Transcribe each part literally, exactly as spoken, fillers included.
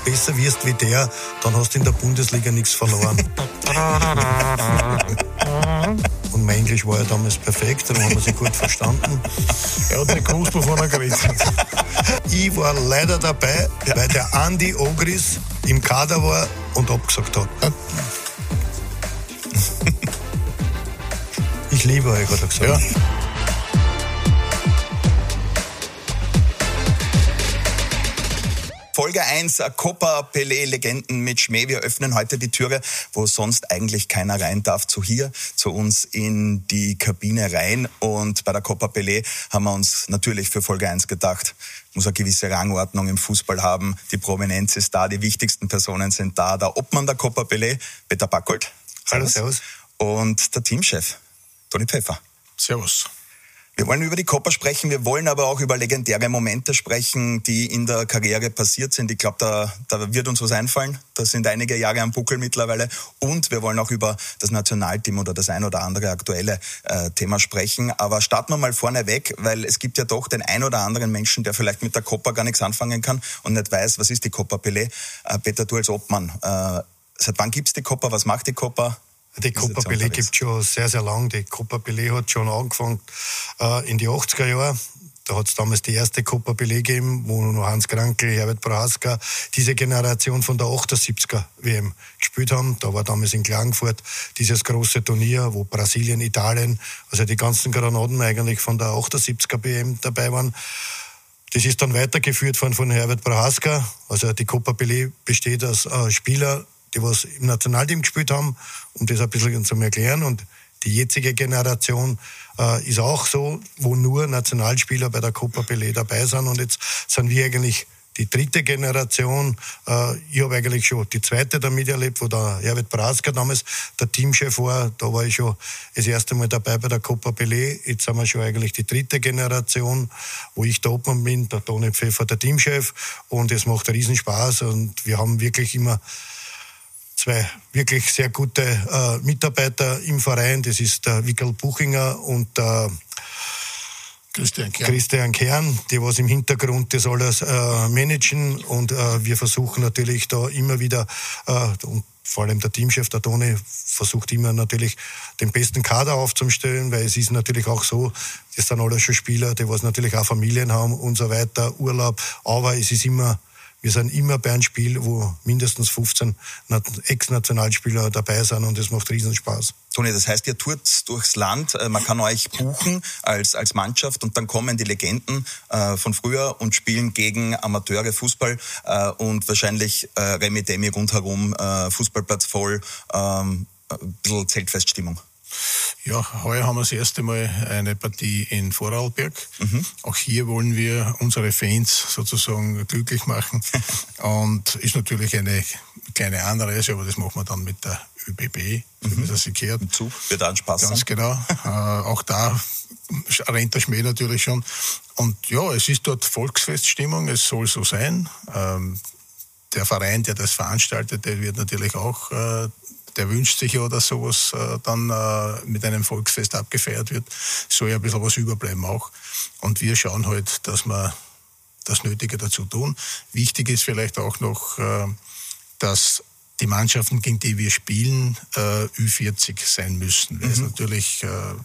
besser wirst wie der, dann hast du in der Bundesliga nichts verloren. Und mein Englisch war ja damals perfekt, darum haben wir sich gut verstanden. Er hat nicht gewusst, wovon er geredet hat. Ich war leider dabei, weil der Andi Ogris im Kader war und abgesagt hat. Ich liebe euch, hat er gesagt. Ja. Folge eins, Copa Pelé Legenden mit Schmäh. Wir öffnen heute die Türe, wo sonst eigentlich keiner rein darf, zu hier, zu uns in die Kabine rein. Und bei der Copa Pelé haben wir uns natürlich für Folge eins gedacht, muss eine gewisse Rangordnung im Fußball haben. Die Prominenz ist da, die wichtigsten Personen sind da. Der Obmann der Copa Pelé, Peter Backold. Hallo, servus. Und der Teamchef, Toni Pfeffer. Servus. Wir wollen über die Copa sprechen, wir wollen aber auch über legendäre Momente sprechen, die in der Karriere passiert sind. Ich glaube, da, da wird uns was einfallen. Da sind einige Jahre am Buckel mittlerweile. Und wir wollen auch über das Nationalteam oder das ein oder andere aktuelle äh, Thema sprechen. Aber starten wir mal vorne weg, weil es gibt ja doch den ein oder anderen Menschen, der vielleicht mit der Copa gar nichts anfangen kann und nicht weiß, was ist die Copa Pelé. Äh, Peter, du als Obmann, äh, seit wann gibt's die Copa? Was macht die Copa? Die Copa Pelé gibt es schon sehr, sehr lang. Die Copa Pelé hat schon angefangen äh, in die achtziger Jahre. Da hat es damals die erste Copa Pelé gegeben, wo noch Hans Krankl, Herbert Prohaska, diese Generation von der achtundsiebziger W M gespielt haben. Da war damals in Klagenfurt dieses große Turnier, wo Brasilien, Italien, also die ganzen Granaten eigentlich von der achtundsiebziger W M dabei waren. Das ist dann weitergeführt worden von Herbert Prohaska. Also die Copa Pelé besteht aus äh, Spielern, die was im Nationalteam gespielt haben, um das ein bisschen zu erklären. Und die jetzige Generation äh, ist auch so, wo nur Nationalspieler bei der Copa Pelé dabei sind. Und jetzt sind wir eigentlich die dritte Generation. Äh, ich habe eigentlich schon die zweite da miterlebt, wo der Herbert Prohaska damals der Teamchef war. Da war ich schon das erste Mal dabei bei der Copa Pelé. Jetzt sind wir schon eigentlich die dritte Generation, wo ich da oben bin, der Toni Pfeffer, der Teamchef. Und es macht einen Riesenspaß. Und wir haben wirklich immer zwei wirklich sehr gute äh, Mitarbeiter im Verein. Das ist der Wickel Buchinger und der Christian Kern. Christian Kern, die was im Hintergrund das alles äh, managen. Und äh, wir versuchen natürlich da immer wieder, äh, und vor allem der Teamchef, der Toni, versucht immer natürlich den besten Kader aufzustellen, weil es ist natürlich auch so, das sind alle schon Spieler, die was natürlich auch Familien haben und so weiter, Urlaub. Aber es ist immer Wir sind immer bei einem Spiel, wo mindestens fünfzehn Ex-Nationalspieler dabei sind und das macht riesen Spaß. Toni, das heißt, ihr tourt durchs Land, man kann euch buchen als, als Mannschaft und dann kommen die Legenden äh, von früher und spielen gegen Amateure Fußball äh, und wahrscheinlich äh, Remi Demi rundherum, äh, Fußballplatz voll, ähm, ein bisschen Zeltfeststimmung. Ja, heuer haben wir das erste Mal eine Partie in Vorarlberg. Mhm. Auch hier wollen wir unsere Fans sozusagen glücklich machen. Und ist natürlich eine kleine Anreise, aber das machen wir dann mit der ÖBB, wie mhm. das sich gehört. Im Zug wird auch ein Spaß sein. Ganz genau. äh, auch da rennt der Schmäh natürlich schon. Und ja, es ist dort Volksfeststimmung, es soll so sein. Ähm, der Verein, der das veranstaltet, der wird natürlich auch... Äh, Der wünscht sich ja, dass sowas äh, dann äh, mit einem Volksfest abgefeiert wird. Soll ja ein bisschen was überbleiben auch. Und wir schauen halt, dass wir das Nötige dazu tun. Wichtig ist vielleicht auch noch, äh, dass die Mannschaften, gegen die wir spielen, äh, Ü vierzig sein müssen. Weil mhm. es natürlich äh,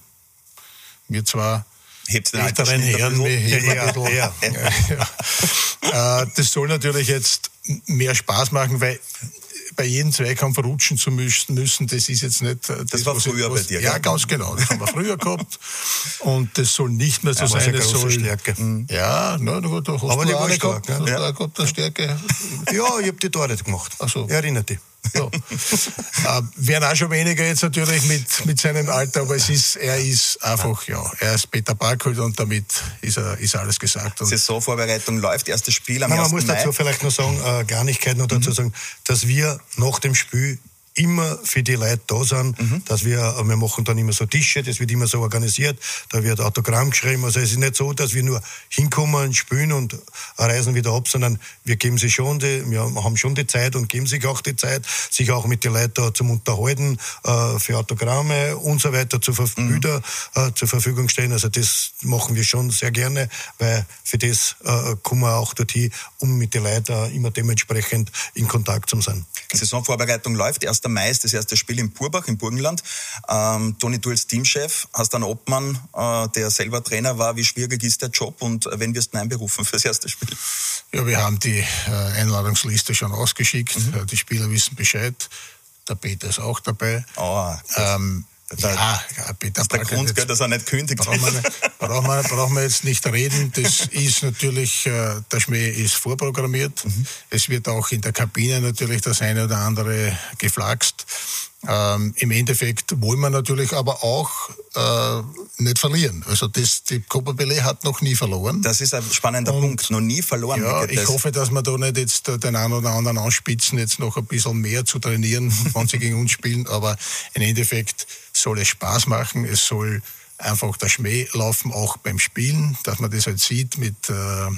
wir zwar Hebt den älteren Herren, wir heben ein bisschen. Ja, ja. Ja. Äh, das soll natürlich jetzt mehr Spaß machen, weil bei jedem Zweikampf rutschen zu müssen, das ist jetzt nicht... Das, das war früher was, bei dir, Ja, ja, ganz genau. Das haben wir früher gehabt. Und das soll nicht mehr so ja, sein. Das soll Stärke. Mhm. Ja, na, du, du hast aber die war stark. Gehabt, ne? Ja, gehabt, eine Stärke. Ja, ich habe die Tore gemacht. Ach so. Erinnert dich. Ja. äh, wären auch schon weniger jetzt natürlich mit, mit seinem Alter, aber es ist, er ist einfach, ja, er ist Peter Backold und damit ist, er, ist alles gesagt. Und Saisonvorbereitung läuft, erstes Spiel am Nein, ersten Man muss Mai. dazu vielleicht noch sagen, äh, Kleinigkeit noch dazu mhm. sagen, dass wir nach dem Spiel immer für die Leute da sind, mhm. dass wir, wir machen dann immer so Tische, das wird immer so organisiert, da wird Autogramm geschrieben, also es ist nicht so, dass wir nur hinkommen, spielen und reisen wieder ab, sondern wir geben sie schon, die, wir haben schon die Zeit und geben sich auch die Zeit, sich auch mit den Leuten da zum Unterhalten, äh, für Autogramme und so weiter zur, Ver- mhm. Bilder, äh, zur Verfügung stehen, also das machen wir schon sehr gerne, weil für das äh, kommen wir auch dorthin, um mit den Leuten äh, immer dementsprechend in Kontakt zu sein. Saisonvorbereitung läuft, erster Mai ist das erste Spiel in Purbach, im Burgenland. Ähm, Toni, du als Teamchef hast einen Obmann, äh, der selber Trainer war. Wie schwierig ist der Job und äh, wen wirst du einberufen fürs erste Spiel? Ja, wir haben die äh, Einladungsliste schon ausgeschickt. Mhm. Die Spieler wissen Bescheid. Der Peter ist auch dabei. Oh, ähm, Da, ja, ja, Peter das ist der Grund, gell, dass er nicht kündigt. Brauchen wir, brauchen, wir, brauchen wir jetzt nicht reden. Das ist natürlich, äh, der Schmäh ist vorprogrammiert. Mhm. Es wird auch in der Kabine natürlich das eine oder andere geflaxt. Ähm, Im Endeffekt wollen wir natürlich aber auch äh, nicht verlieren. Also das, die Copa Pelé hat noch nie verloren. Das ist ein spannender Und, Punkt. Noch nie verloren. Ja, ich das. hoffe, dass wir da nicht jetzt den einen oder anderen anspitzen, jetzt noch ein bisschen mehr zu trainieren, wenn sie gegen uns spielen. Aber im Endeffekt soll es Spaß machen. Es soll einfach der Schmäh laufen, auch beim Spielen, dass man das halt sieht mit äh,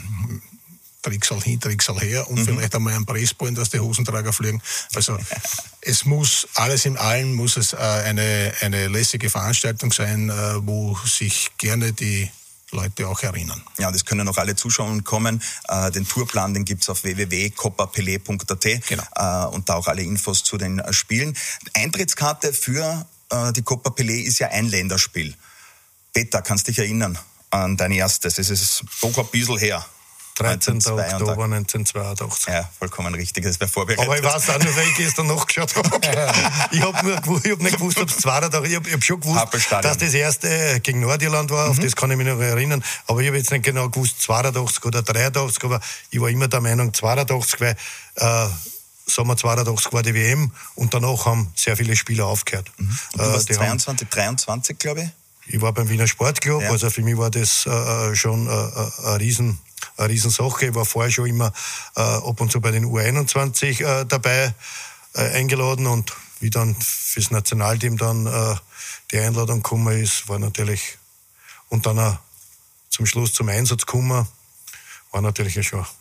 Tricksal hin, Tricksal her und mhm. vielleicht einmal ein Pressballen, dass die Hosenträger fliegen. Also es muss, alles in allem muss es äh, eine, eine lässige Veranstaltung sein, äh, wo sich gerne die Leute auch erinnern. Ja, und es können noch alle Zuschauer kommen. Äh, den Tourplan, den gibt's auf w w w punkt copa pelé punkt a t genau. äh, und da auch alle Infos zu den äh, Spielen. Eintrittskarte für äh, die Copa Pelé ist ja ein Länderspiel. Peter, kannst dich erinnern an dein erstes? Es ist doch ein bisschen her. dreizehnten Oktober neunzehnhundertzweiundachtzig. Ja, vollkommen richtig, das wäre vorbereitet. Aber ich weiß auch nur, weil ich gestern nachgeschaut habe. Ich habe hab nicht gewusst, ob es zweiundachtzig, ich habe hab schon gewusst, dass das erste gegen Nordirland war, mhm. auf das kann ich mich noch erinnern, aber ich habe jetzt nicht genau gewusst, zweiundachtzig oder dreiundachtzig, aber ich war immer der Meinung zweiundachtzig, weil äh, Sommer zweiundachtzig war die W M und danach haben sehr viele Spieler aufgehört. Mhm. Und du warst äh, zweiundzwanzig, dreiundzwanzig, glaube ich? Ich war beim Wiener Sportclub, ja. Also für mich war das äh, schon äh, ein Riesen eine Riesensache. Ich war vorher schon immer äh, ab und zu bei den U einundzwanzig äh, dabei äh, eingeladen und wie dann fürs Nationalteam dann äh, die Einladung gekommen ist, war natürlich und dann auch zum Schluss zum Einsatz gekommen, war natürlich ja schon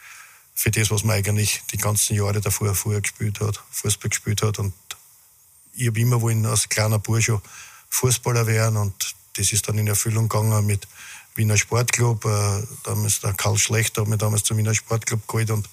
für das, was man eigentlich die ganzen Jahre davor vorher gespielt hat, Fußball gespielt hat und ich habe immer wollen als kleiner Bursche Fußballer werden und das ist dann in Erfüllung gegangen mit Wiener Sportclub, äh, damals der Karl Schlechter hat mich damals zum Wiener Sportclub geholt und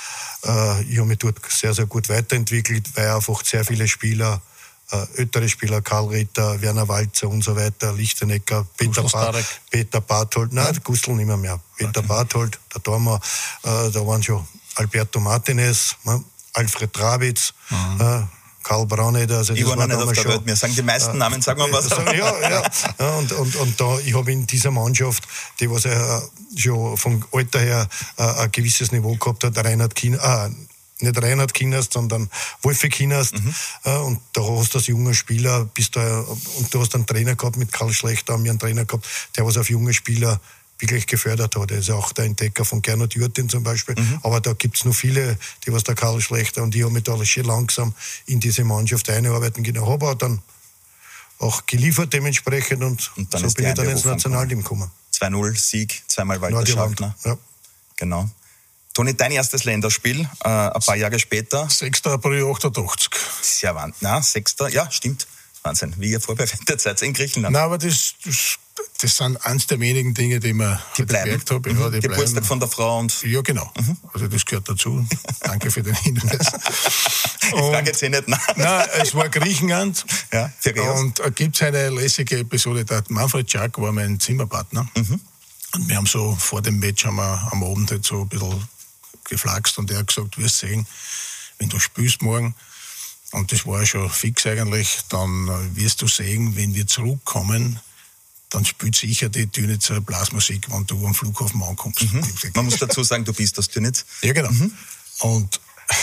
äh, ich habe mich dort sehr, sehr gut weiterentwickelt, weil einfach sehr viele Spieler, äh, ältere Spieler, Karl Ritter, Werner Walzer und so weiter, Lichtenecker, Peter, ba- Peter Barthold, nein, ja. Gustl nicht mehr, mehr. Peter okay. Barthold, der Dormer, äh, da waren schon Alberto Martinez, ne? Alfred Trabitz, mhm. äh, Karl Brauneder. Also ich das war noch nicht auf der Welt. Mir sagen die meisten äh, Namen, sagen wir was. Äh, ja, ja. ja und, und, und da, ich habe in dieser Mannschaft, die was ja schon vom Alter her äh, ein gewisses Niveau gehabt hat, Reinhard Kienast, äh, nicht Reinhard Kienast, sondern Wolfi Kienast. Mhm. Äh, und da hast du als junger Spieler, bist da, und du hast einen Trainer gehabt, mit Karl Schlechter haben wir einen Trainer gehabt, der was auf junge Spieler wirklich gefördert hat. Er ist auch der Entdecker von Gernot Jurtin zum Beispiel. Mhm. Aber da gibt es noch viele, die was der Karl Schlechter und ich habe mich da schön langsam in diese Mannschaft einarbeiten können. Habe auch dann auch geliefert dementsprechend und, und so bin ich dann ins Nationalteam gekommen. zwei null Sieg, zweimal Walter Schachner. Ja. Genau. Toni, dein erstes Länderspiel, äh, ein paar Jahre später. sechster April achtundachtzig. Sehr Wahnsinn. Na, sechster Ja, stimmt. Wahnsinn, wie ihr vorbereitet seid in Griechenland. Nein, aber das, das, das sind eines der wenigen Dinge, die man die gemerkt habe. Mhm. Ja, die Geburtstag bleiben. von der Frau und... Ja, genau. Mhm. Also das gehört dazu. Danke für den Hinweis. Ich frage jetzt eh nicht nach. Nein, es war Griechenland. Ja, und da gibt es eine lässige Episode, der Manfred Schack war mein Zimmerpartner. Mhm. Und wir haben so vor dem Match haben wir am Abend halt so ein bisschen geflaxt und er hat gesagt, du wirst sehen, wenn du spielst morgen, und das war ja schon fix eigentlich, dann wirst du sehen, wenn wir zurückkommen, dann spielt sicher die Dünitzer Blasmusik, wenn du am Flughafen ankommst. Mhm. Man muss dazu sagen, du bist aus Dünitz. Ja, genau. Mhm. Und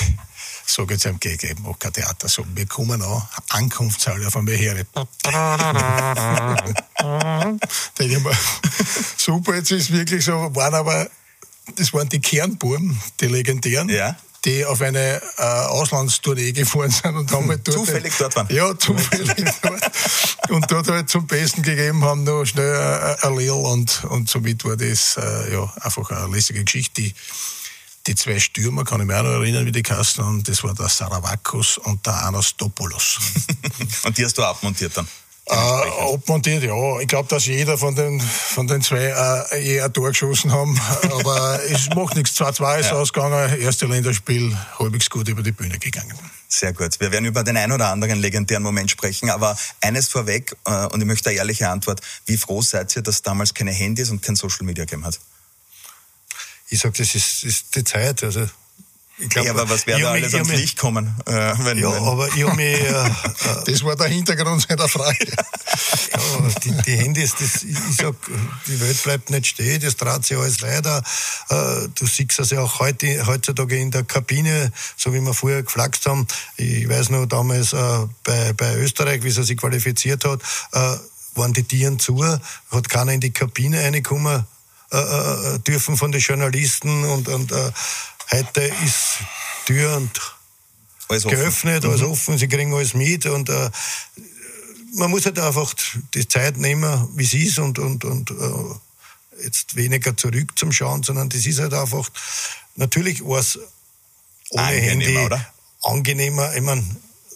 so geht es einem gegen, eben auch kein Theater. So, wir kommen an, Ankunftshalle von mir her. Denke ich mir, super, jetzt ist es wirklich so, waren aber, das waren die Kernburm, die legendären. Ja. die auf eine äh, Auslandstournee gefahren sind und haben halt dort zufällig dort waren. Ja, zufällig dort. Und dort halt zum Besten gegeben haben, noch schnell ein Lil und, und somit war das äh, ja, einfach eine lässige Geschichte. Die, die zwei Stürmer, kann ich mich auch noch erinnern, wie die Kasten haben, das war der Saravakos und der Anastopoulos. Und die hast du abmontiert dann? Äh, abmontiert, ja. Ich glaube, dass jeder von den, von den zwei äh, je ein Tor geschossen haben. Aber es macht nichts. zwei zwei ist ja ausgegangen. Erste Länderspiel, halbwegs gut über die Bühne gegangen. Sehr gut. Wir werden über den ein oder anderen legendären Moment sprechen. Aber eines vorweg, äh, und ich möchte eine ehrliche Antwort. Wie froh seid ihr, dass es damals keine Handys und kein Social Media gegeben hat? Ich sage, das ist, ist die Zeit. Also ich glaub, ja, aber was wäre da alles ans Licht kommen? Äh, wenn, ja, wenn aber ich habe mich... Äh, das war der Hintergrund seiner Frage. Ja, die, die Handys, das, ich sag, die Welt bleibt nicht stehen, das dreht sich alles weiter. Äh, du siehst es ja auch heute, heutzutage in der Kabine, so wie wir früher geflaxt haben. Ich weiß noch damals äh, bei, bei Österreich, wie sie sich qualifiziert hat, äh, waren die Tieren zu, hat keiner in die Kabine reinkommen äh, dürfen von den Journalisten und, und äh, heute ist Tür und alles geöffnet, offen. Alles mhm. offen, sie kriegen alles mit und äh, man muss halt einfach die Zeit nehmen, wie es ist und, und, und äh, jetzt weniger zurück zum Schauen, sondern das ist halt einfach natürlich was ohne angenehmer, Handy oder? Angenehmer. Ich meine,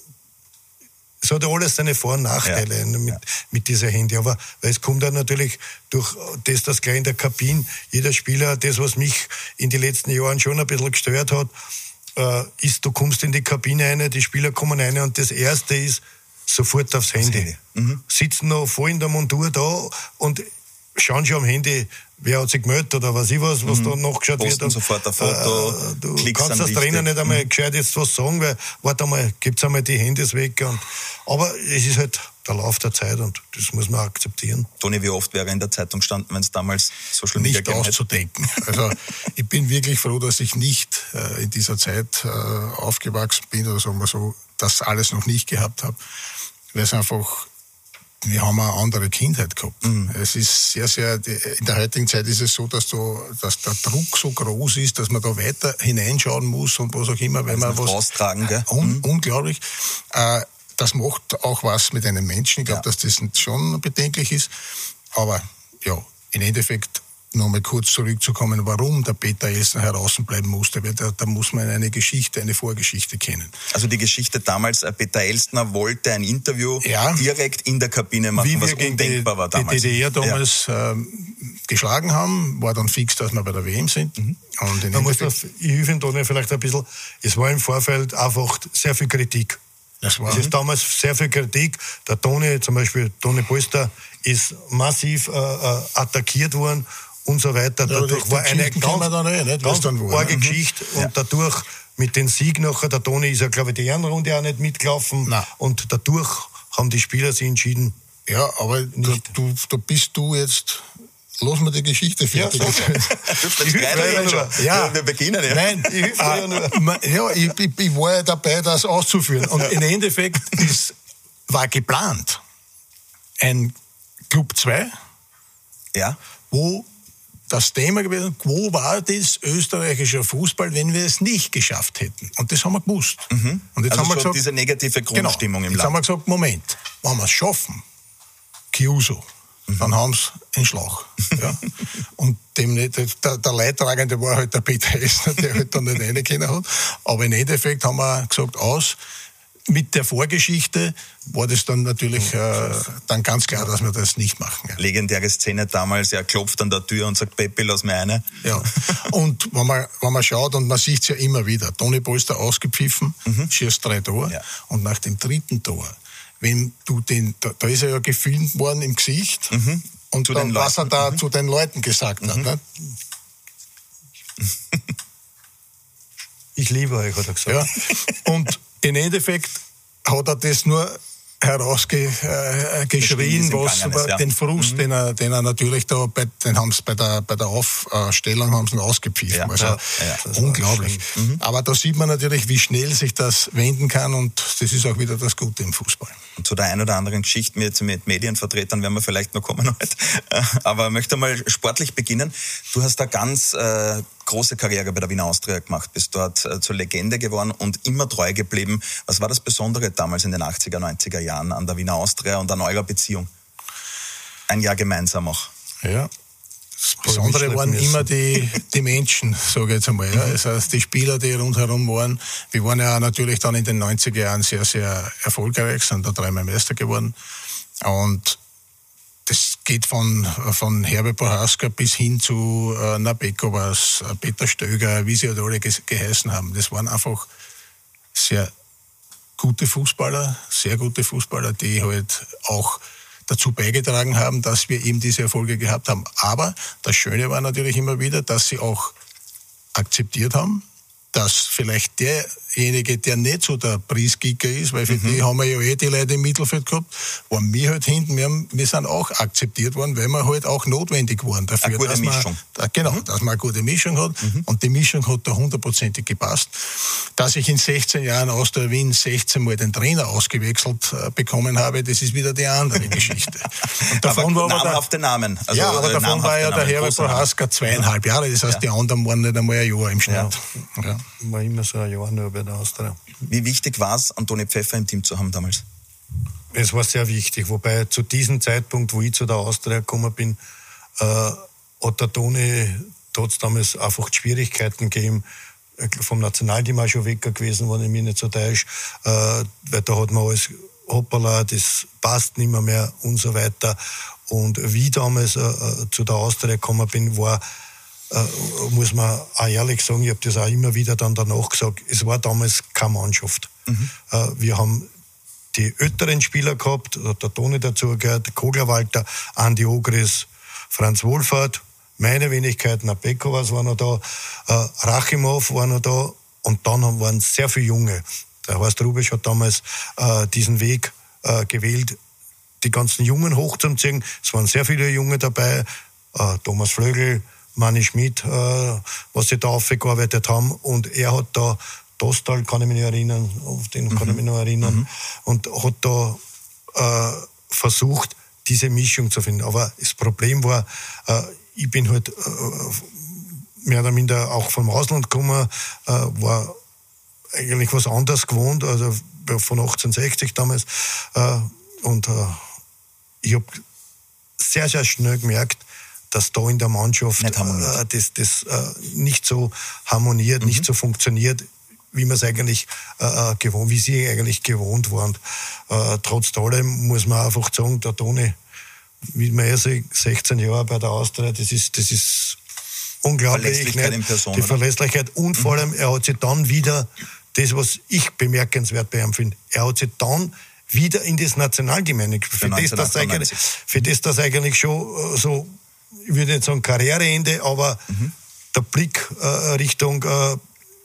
es hat ja alles seine Vor- und Nachteile ja. mit, mit dieser Handy. Aber es kommt dann natürlich durch das, dass gleich in der Kabine jeder Spieler, das, was mich in den letzten Jahren schon ein bisschen gestört hat, äh, ist, du kommst in die Kabine rein, die Spieler kommen rein und das Erste ist, sofort aufs Handy. Handy. Mhm. Sitzen noch voll in der Montur da und schauen schon am Handy, wer hat sich gemeldet oder was ich was, was mhm. da nachgeschaut Posten wird. Und, sofort ein Foto, äh, du kannst als Trainer nicht einmal mhm. gescheit jetzt was sagen, weil, warte einmal, gibt's einmal die Handys weg. Und, aber es ist halt der Lauf der Zeit und das muss man akzeptieren. Toni, wie oft wäre in der Zeitung gestanden, wenn es damals Social Media gegeben hätte? Nicht auszudenken. Also ich bin wirklich froh, dass ich nicht äh, in dieser Zeit äh, aufgewachsen bin oder sagen wir so, das alles noch nicht gehabt habe, weil es einfach, wir haben eine andere Kindheit gehabt. Mhm. Es ist sehr, sehr, in der heutigen Zeit ist es so, dass, du, dass der Druck so groß ist, dass man da weiter hineinschauen muss und was auch immer, weil man was austragen, gell? Un, mhm. Unglaublich. Äh, das macht auch was mit einem Menschen. Ich glaube, ja. dass das schon bedenklich ist. Aber ja, im Endeffekt nochmal kurz zurückzukommen, warum der Peter Elstner herausbleiben musste, weil da, da muss man eine Geschichte, eine Vorgeschichte kennen. Also die Geschichte damals, Peter Elstner wollte ein Interview ja. direkt in der Kabine machen, wie was undenkbar die, war damals. Die D D R damals ja. ähm, geschlagen haben, war dann fix, dass wir bei der W M sind. Mhm. Und man muss das, ich helfe Ihnen vielleicht ein bisschen, es war im Vorfeld einfach sehr viel Kritik. Das war. Es ist damals sehr viel Kritik. Der Toni, zum Beispiel Toni Polster, ist massiv äh, attackiert worden und so weiter. Ja, dadurch war eine ganz, eh nicht, ganz arge Geschichte mhm. und ja. dadurch mit dem Sieg nachher, der Toni ist ja, glaube ich, die Ehrenrunde auch nicht mitgelaufen. Nein. Und dadurch haben die Spieler sich entschieden. Ja, aber da, du, da bist du jetzt... Lass mal die Geschichte fertig. Ja, ich ja, ja, wir beginnen, ja. Nein, ich, äh, ja, nur. ja ich, ich, ich war ja dabei, das auszuführen. Und im Endeffekt ist, war geplant ein Club zwei, ja. wo das Thema gewesen, wo war das österreichische Fußball, wenn wir es nicht geschafft hätten? Und das haben wir gewusst. Mhm. Und jetzt also haben wir gesagt, diese negative Grundstimmung genau, im jetzt Land. Jetzt haben wir gesagt, Moment, wenn wir es schaffen, Chiuso, mhm. dann haben sie einen Schlag. Ja. Und dem nicht, der, der Leidtragende war halt der Peter Elstner, der halt dann nicht reingekommen hat. Aber im Endeffekt haben wir gesagt, aus. Mit der Vorgeschichte war das dann natürlich äh, dann ganz klar, dass wir das nicht machen. Ja. Legendäre Szene damals, er klopft an der Tür und sagt, Peppi, lass mir eine. Ja, und wenn man, wenn man schaut, und man sieht es ja immer wieder, Toni Polster ausgepfiffen, mhm. schießt drei Tore, ja. und nach dem dritten Tor, wenn du den, da, da ist er ja gefilmt worden im Gesicht, mhm. und zu dann, den was er da mhm. zu den Leuten gesagt mhm. hat. Ne? Ich liebe euch, hat er gesagt. Ja. Und im Endeffekt hat er das nur herausgeschrien, äh, was ist, ja. den Frust, mhm. den, er, den er natürlich da, bei, den haben sie bei der, bei der Aufstellung haben sie ihn ausgepfiffen. Ja, also ja, ja, unglaublich. Mhm. Aber da sieht man natürlich, wie schnell sich das wenden kann, und das ist auch wieder das Gute im Fußball. Und zu der ein oder anderen Geschichte mit, mit Medienvertretern werden wir vielleicht noch kommen heute. Aber ich möchte mal sportlich beginnen. Du hast da ganz äh, große Karriere bei der Wiener Austria gemacht, bist dort äh, zur Legende geworden und immer treu geblieben. Was war das Besondere damals in den achtziger, neunziger Jahren an der Wiener Austria und an eurer Beziehung? Ein Jahr gemeinsam auch. Ja, das Besondere waren immer die, die Menschen, sage ich jetzt einmal. Ja. Das heißt, die Spieler, die rundherum waren. Wir waren ja natürlich dann in den neunziger Jahren sehr, sehr erfolgreich, sind da dreimal Meister geworden. Und das geht von, von Herbert Prohaska bis hin zu äh, Nabekovas, Peter Stöger, wie sie halt alle ge- geheißen haben. Das waren einfach sehr gute Fußballer, sehr gute Fußballer, die halt auch dazu beigetragen haben, dass wir eben diese Erfolge gehabt haben. Aber das Schöne war natürlich immer wieder, dass sie auch akzeptiert haben, dass vielleicht derjenige, der nicht so der Preisgicker ist, weil für mhm. die haben wir ja eh die Leute im Mittelfeld gehabt, waren wir halt hinten, wir, haben, wir sind auch akzeptiert worden, weil wir halt auch notwendig waren dafür. Eine gute dass Mischung. Man, genau, mhm. dass man eine gute Mischung hat mhm. und die Mischung hat da hundertprozentig gepasst. Dass ich in sechzehn Jahren aus der Wien sechzehn Mal den Trainer ausgewechselt äh, bekommen habe, das ist wieder die andere Geschichte. Und davon aber war Namen aber der, auf den Namen. Also, ja, aber äh, davon war ja der Herbert Prohaska zweieinhalb Jahre, das heißt, ja. die anderen waren nicht einmal ein Jahr im Schnitt. Ja. Ja. War immer so ein Jahr nur bei der Austria. Wie wichtig war es, Antoni Pfeffer im Team zu haben damals? Es war sehr wichtig, wobei zu diesem Zeitpunkt, wo ich zu der Austria gekommen bin, äh, hat der Toni trotz damals einfach Schwierigkeiten gegeben, vom Nationalteam auch schon weg gewesen, wenn ich mich nicht so täusche, äh, weil da hat man alles, hoppala, das passt nicht mehr, mehr und so weiter. Und wie ich damals äh, zu der Austria gekommen bin, war Uh, muss man auch ehrlich sagen, ich habe das auch immer wieder dann danach gesagt, es war damals keine Mannschaft. Mhm. Uh, wir haben die älteren Spieler gehabt, da hat der Toni dazu gehört, Koglerwalter, Andi Ogris, Franz Wohlfahrt, meine Wenigkeit, Nabekovas war noch da, uh, Rachimov war noch da und dann waren sehr viele Junge. Der Horst Rubisch hat damals uh, diesen Weg uh, gewählt, die ganzen Jungen hochzuziehen. Es waren sehr viele Junge dabei, uh, Thomas Flögel, Manni Schmidt, äh, was sie da aufgearbeitet haben. Und er hat da, Dostal kann ich mich noch erinnern, auf den mhm. kann ich mich noch erinnern, mhm. und hat da äh, versucht, diese Mischung zu finden. Aber das Problem war, äh, ich bin halt äh, mehr oder minder auch vom Ausland gekommen, äh, war eigentlich was anderes gewohnt, also von achtzehnhundertsechzig damals. Äh, und äh, ich habe sehr, sehr schnell gemerkt, dass da in der Mannschaft nicht äh, das, das äh, nicht so harmoniert, mhm. nicht so funktioniert, wie man es eigentlich äh, gewohnt, wie sie eigentlich gewohnt waren. Äh, trotz allem muss man einfach sagen, der Toni, wie man ja sechzehn Jahre bei der Austria, das ist, das ist unglaublich. Verlässlichkeit in Person, die Verlässlichkeit oder? Und mhm. vor allem, er hat sich dann wieder, das was ich bemerkenswert bei ihm finde, er hat sich dann wieder in das Nationalteam eingeführt. Für, das, das eigentlich, für das das eigentlich schon äh, so, ich würde nicht sagen Karriereende, aber mhm. der Blick äh, Richtung äh,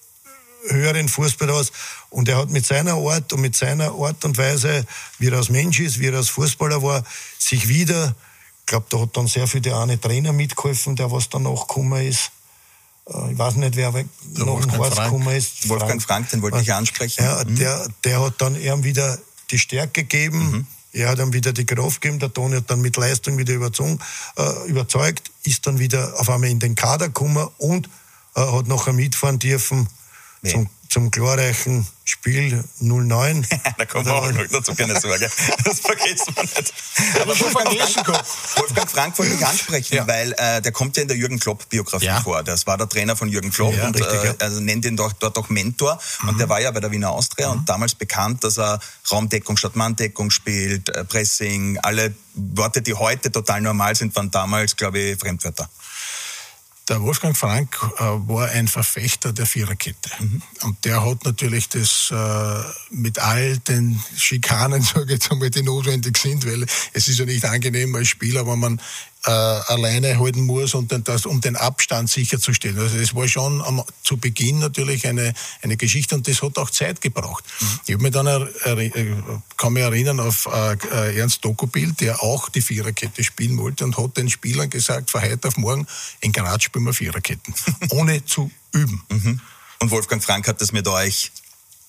höheren Fußball aus. Und er hat mit seiner Art und mit seiner Art und Weise, wie er als Mensch ist, wie er als Fußballer war, sich wieder, ich glaube, da hat dann sehr viel der eine Trainer mitgeholfen, der was danach gekommen ist. Äh, ich weiß nicht, wer der noch was gekommen ist. Wolfgang Frank, den wollte ich ansprechen. Ja, mhm. der, der hat dann ihm wieder die Stärke gegeben. Mhm. Er hat dann wieder die Kraft gegeben, der Toni hat dann mit Leistung wieder überzeugt, äh, überzeugt, ist dann wieder auf einmal in den Kader gekommen und äh, hat nachher mitfahren dürfen nee. zum, zum glorreichen Spiel null neun. Da kommen wir auch noch dazu, keine Sorge. Das vergessen wir nicht. Aber Wolfgang, Frank, Wolfgang Frank wollte ich ansprechen, ja. weil äh, der kommt ja in der Jürgen Klopp-Biografie ja. vor. Das war der Trainer von Jürgen Klopp ja, und richtig, äh, also nennt ihn dort, dort auch Mentor. Mhm. Und der war ja bei der Wiener Austria mhm. und damals bekannt, dass er Raumdeckung statt Manndeckung spielt, äh, Pressing, alle Worte, die heute total normal sind, waren damals, glaube ich, Fremdwörter. Der Wolfgang Frank äh, war ein Verfechter der Viererkette. Mhm. Und der hat natürlich das äh, mit all den Schikanen, sage ich jetzt einmal, die notwendig sind, weil es ist ja nicht angenehm als Spieler, wenn man äh, alleine halten muss, und dann das, um den Abstand sicherzustellen. Also es war schon am, zu Beginn natürlich eine, eine Geschichte, und das hat auch Zeit gebraucht. Mhm. Ich habe mich dann, äh, kann mich erinnern auf äh, Ernst Dokubil, der auch die Viererkette spielen wollte und hat den Spielern gesagt, von heute auf morgen in Graz spielen wir Viererketten, ohne zu üben. Mhm. Und Wolfgang Frank hat das mit euch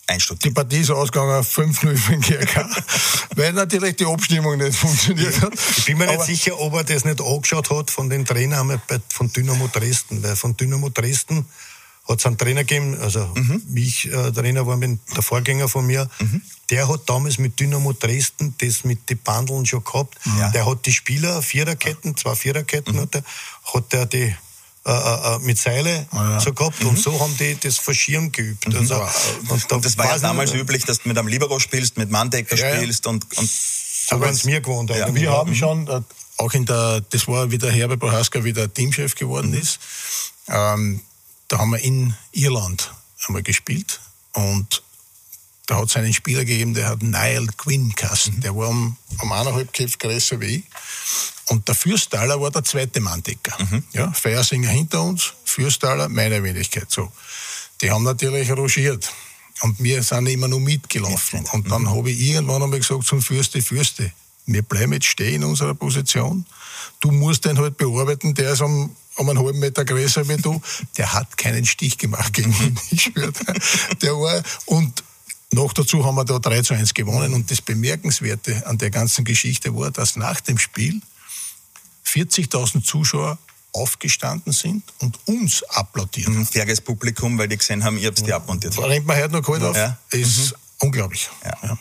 einstudiert. Die Partie ist ausgegangen fünf null für den G R K, weil natürlich die Abstimmung nicht funktioniert hat. Ich bin mir Aber nicht sicher, ob er das nicht angeschaut hat von den Trainern von Dynamo Dresden, weil von Dynamo Dresden hat es einen Trainer gegeben, also mhm. wie ich äh, Trainer war, mit der Vorgänger von mir, mhm. der hat damals mit Dynamo Dresden das mit den Bandeln schon gehabt. Ja. Der hat die Spieler, Viererketten, zwei Viererketten mhm. hat er, hat er die äh, äh, mit Seile oh ja. so gehabt mhm. und so haben die das Verschirm geübt. Mhm. Also, und, da und das war ja damals nicht, üblich, dass du mit einem Libero spielst, mit Manndecker ja, spielst und, und so waren es mir gewohnt. Ja, wir haben schon, äh, auch in der, das war wie der Herbert Prohaska wieder Teamchef geworden mhm. ist, ähm, da haben wir in Irland einmal gespielt und da hat es einen Spieler gegeben, der hat Niall Quinn geheißen. Der war um, um eineinhalb Köpfe größer wie ich. Und der Fürstaler war der zweite Manndecker. Mhm. Ja, Feiersinger hinter uns, Fürstaler, meine Wenigkeit. So. Die haben natürlich rogiert. Und wir sind immer nur mitgelaufen. Und dann mhm. habe ich irgendwann einmal gesagt zum Fürste, Fürste, wir bleiben jetzt stehen in unserer Position. Du musst den halt bearbeiten, der ist um um einen halben Meter größer wie du, der hat keinen Stich gemacht gegen ihn. Ich schwöre, der war, und noch dazu haben wir da drei zu eins gewonnen. Und das Bemerkenswerte an der ganzen Geschichte war, dass nach dem Spiel vierzigtausend Zuschauer aufgestanden sind und uns applaudiert haben. Mhm, faires Publikum, weil die gesehen haben, ihr habt die abmontiert. Da rennt man heute noch kalt auf. Ja. Ist mhm. unglaublich. Ja. Ja.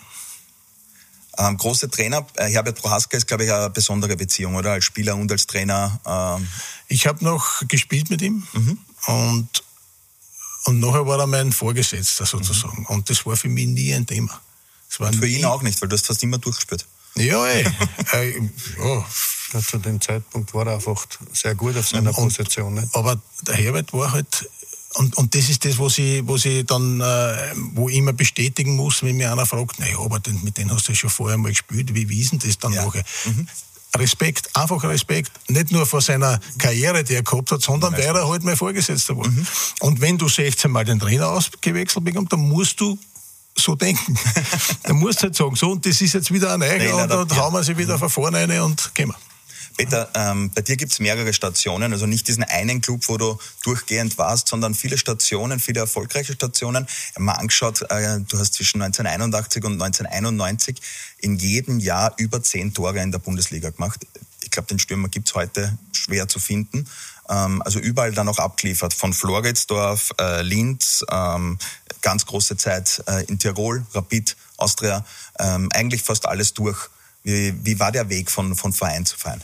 Ähm, große Trainer, äh, Herbert Prohaska ist, glaube ich, eine besondere Beziehung, oder? Als Spieler und als Trainer. Ähm. Ich habe noch gespielt mit ihm mhm. und, und nachher war er mein Vorgesetzter sozusagen. Mhm. Und das war für mich nie ein Thema. Das war und für nie, ihn auch nicht, weil du hast fast immer durchgespielt. Ja, ey. äh, ja. Ja, zu dem Zeitpunkt war er einfach sehr gut auf seiner und, Position. Nicht? Aber der Herbert war halt... Und, und das ist das, was ich, was ich dann, äh, wo ich immer bestätigen muss, wenn mir einer fragt, naja, aber den, mit denen hast du ja schon vorher mal gespielt, wie, wie ist denn das dann ja. nachher? Mhm. Respekt, einfach Respekt, nicht nur vor seiner Karriere, die er gehabt hat, sondern weil er halt mein Vorgesetzter war. Mhm. Und wenn du sechzehn Mal den Trainer ausgewechselt bekommst, dann musst du so denken. Dann musst du halt sagen, so, und das ist jetzt wieder ein Eiger, und dann hauen wir sie wieder mhm. von vorne rein und gehen wir. Peter, ähm, bei dir gibt es mehrere Stationen, also nicht diesen einen Club, wo du durchgehend warst, sondern viele Stationen, viele erfolgreiche Stationen. Ich habe mal angeschaut, äh, du hast zwischen neunzehnhunderteinundachtzig und neunzehnhunderteinundneunzig in jedem Jahr über zehn Tore in der Bundesliga gemacht. Ich glaube, den Stürmer gibt es heute schwer zu finden. Ähm, also überall dann auch abgeliefert, von Floridsdorf, äh, Linz, ähm, ganz große Zeit äh, in Tirol, Rapid, Austria, ähm, eigentlich fast alles durch. Wie, wie war der Weg von, von Verein zu Verein?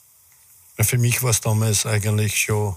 Für mich war es damals eigentlich schon,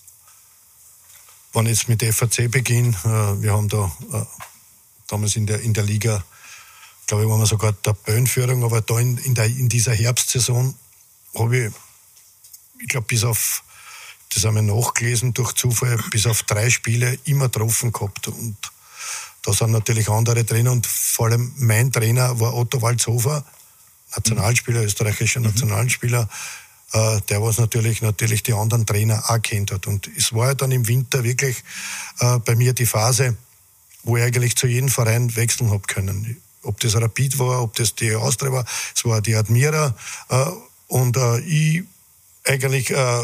wenn ich jetzt mit F A C beginne, wir haben da damals in der, in der Liga, glaube ich, waren wir sogar Tabellenführung, aber da in, in, der, in dieser Herbstsaison habe ich, ich glaube, bis auf, das haben wir nachgelesen durch Zufall, bis auf drei Spiele immer getroffen gehabt. Und da sind natürlich andere Trainer und vor allem mein Trainer war Otto Walzhofer, Nationalspieler, österreichischer Nationalspieler, äh, der was natürlich, natürlich die anderen Trainer auch kennt hat. Und es war ja dann im Winter wirklich äh, bei mir die Phase, wo ich eigentlich zu jedem Verein wechseln habe können. Ob das Rapid war, ob das die Austria war, es war die Admira. Äh, und äh, ich eigentlich äh,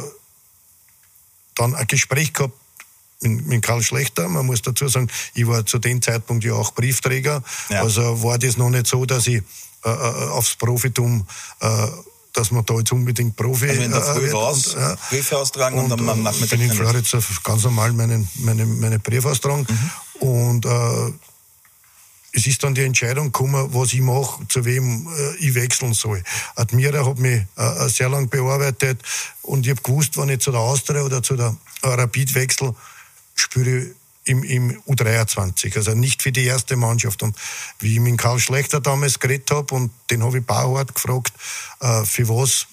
dann ein Gespräch gehabt mit, mit Karl Schlechter. Man muss dazu sagen, ich war zu dem Zeitpunkt ja auch Briefträger. Ja. Also war das noch nicht so, dass ich äh, aufs Profitum, äh, dass man da jetzt unbedingt Profi also in der Früh äh, raus, und, äh, Briefe austragen und, und dann am Nachmittag bin ich in Floritz ganz normal meine, meine, meine Briefe austragen. Mhm. Und äh, es ist dann die Entscheidung gekommen, was ich mache, zu wem äh, ich wechseln soll. Admira hat mich äh, sehr lange bearbeitet und ich habe gewusst, wenn ich zu der Austria oder zu der äh, Rapid wechsle, spüre ich im, im U dreiundzwanzig, also nicht für die erste Mannschaft. Und wie ich mit Karl Schlechter damals geredet habe, und den habe ich bauhart gefragt, äh, für was,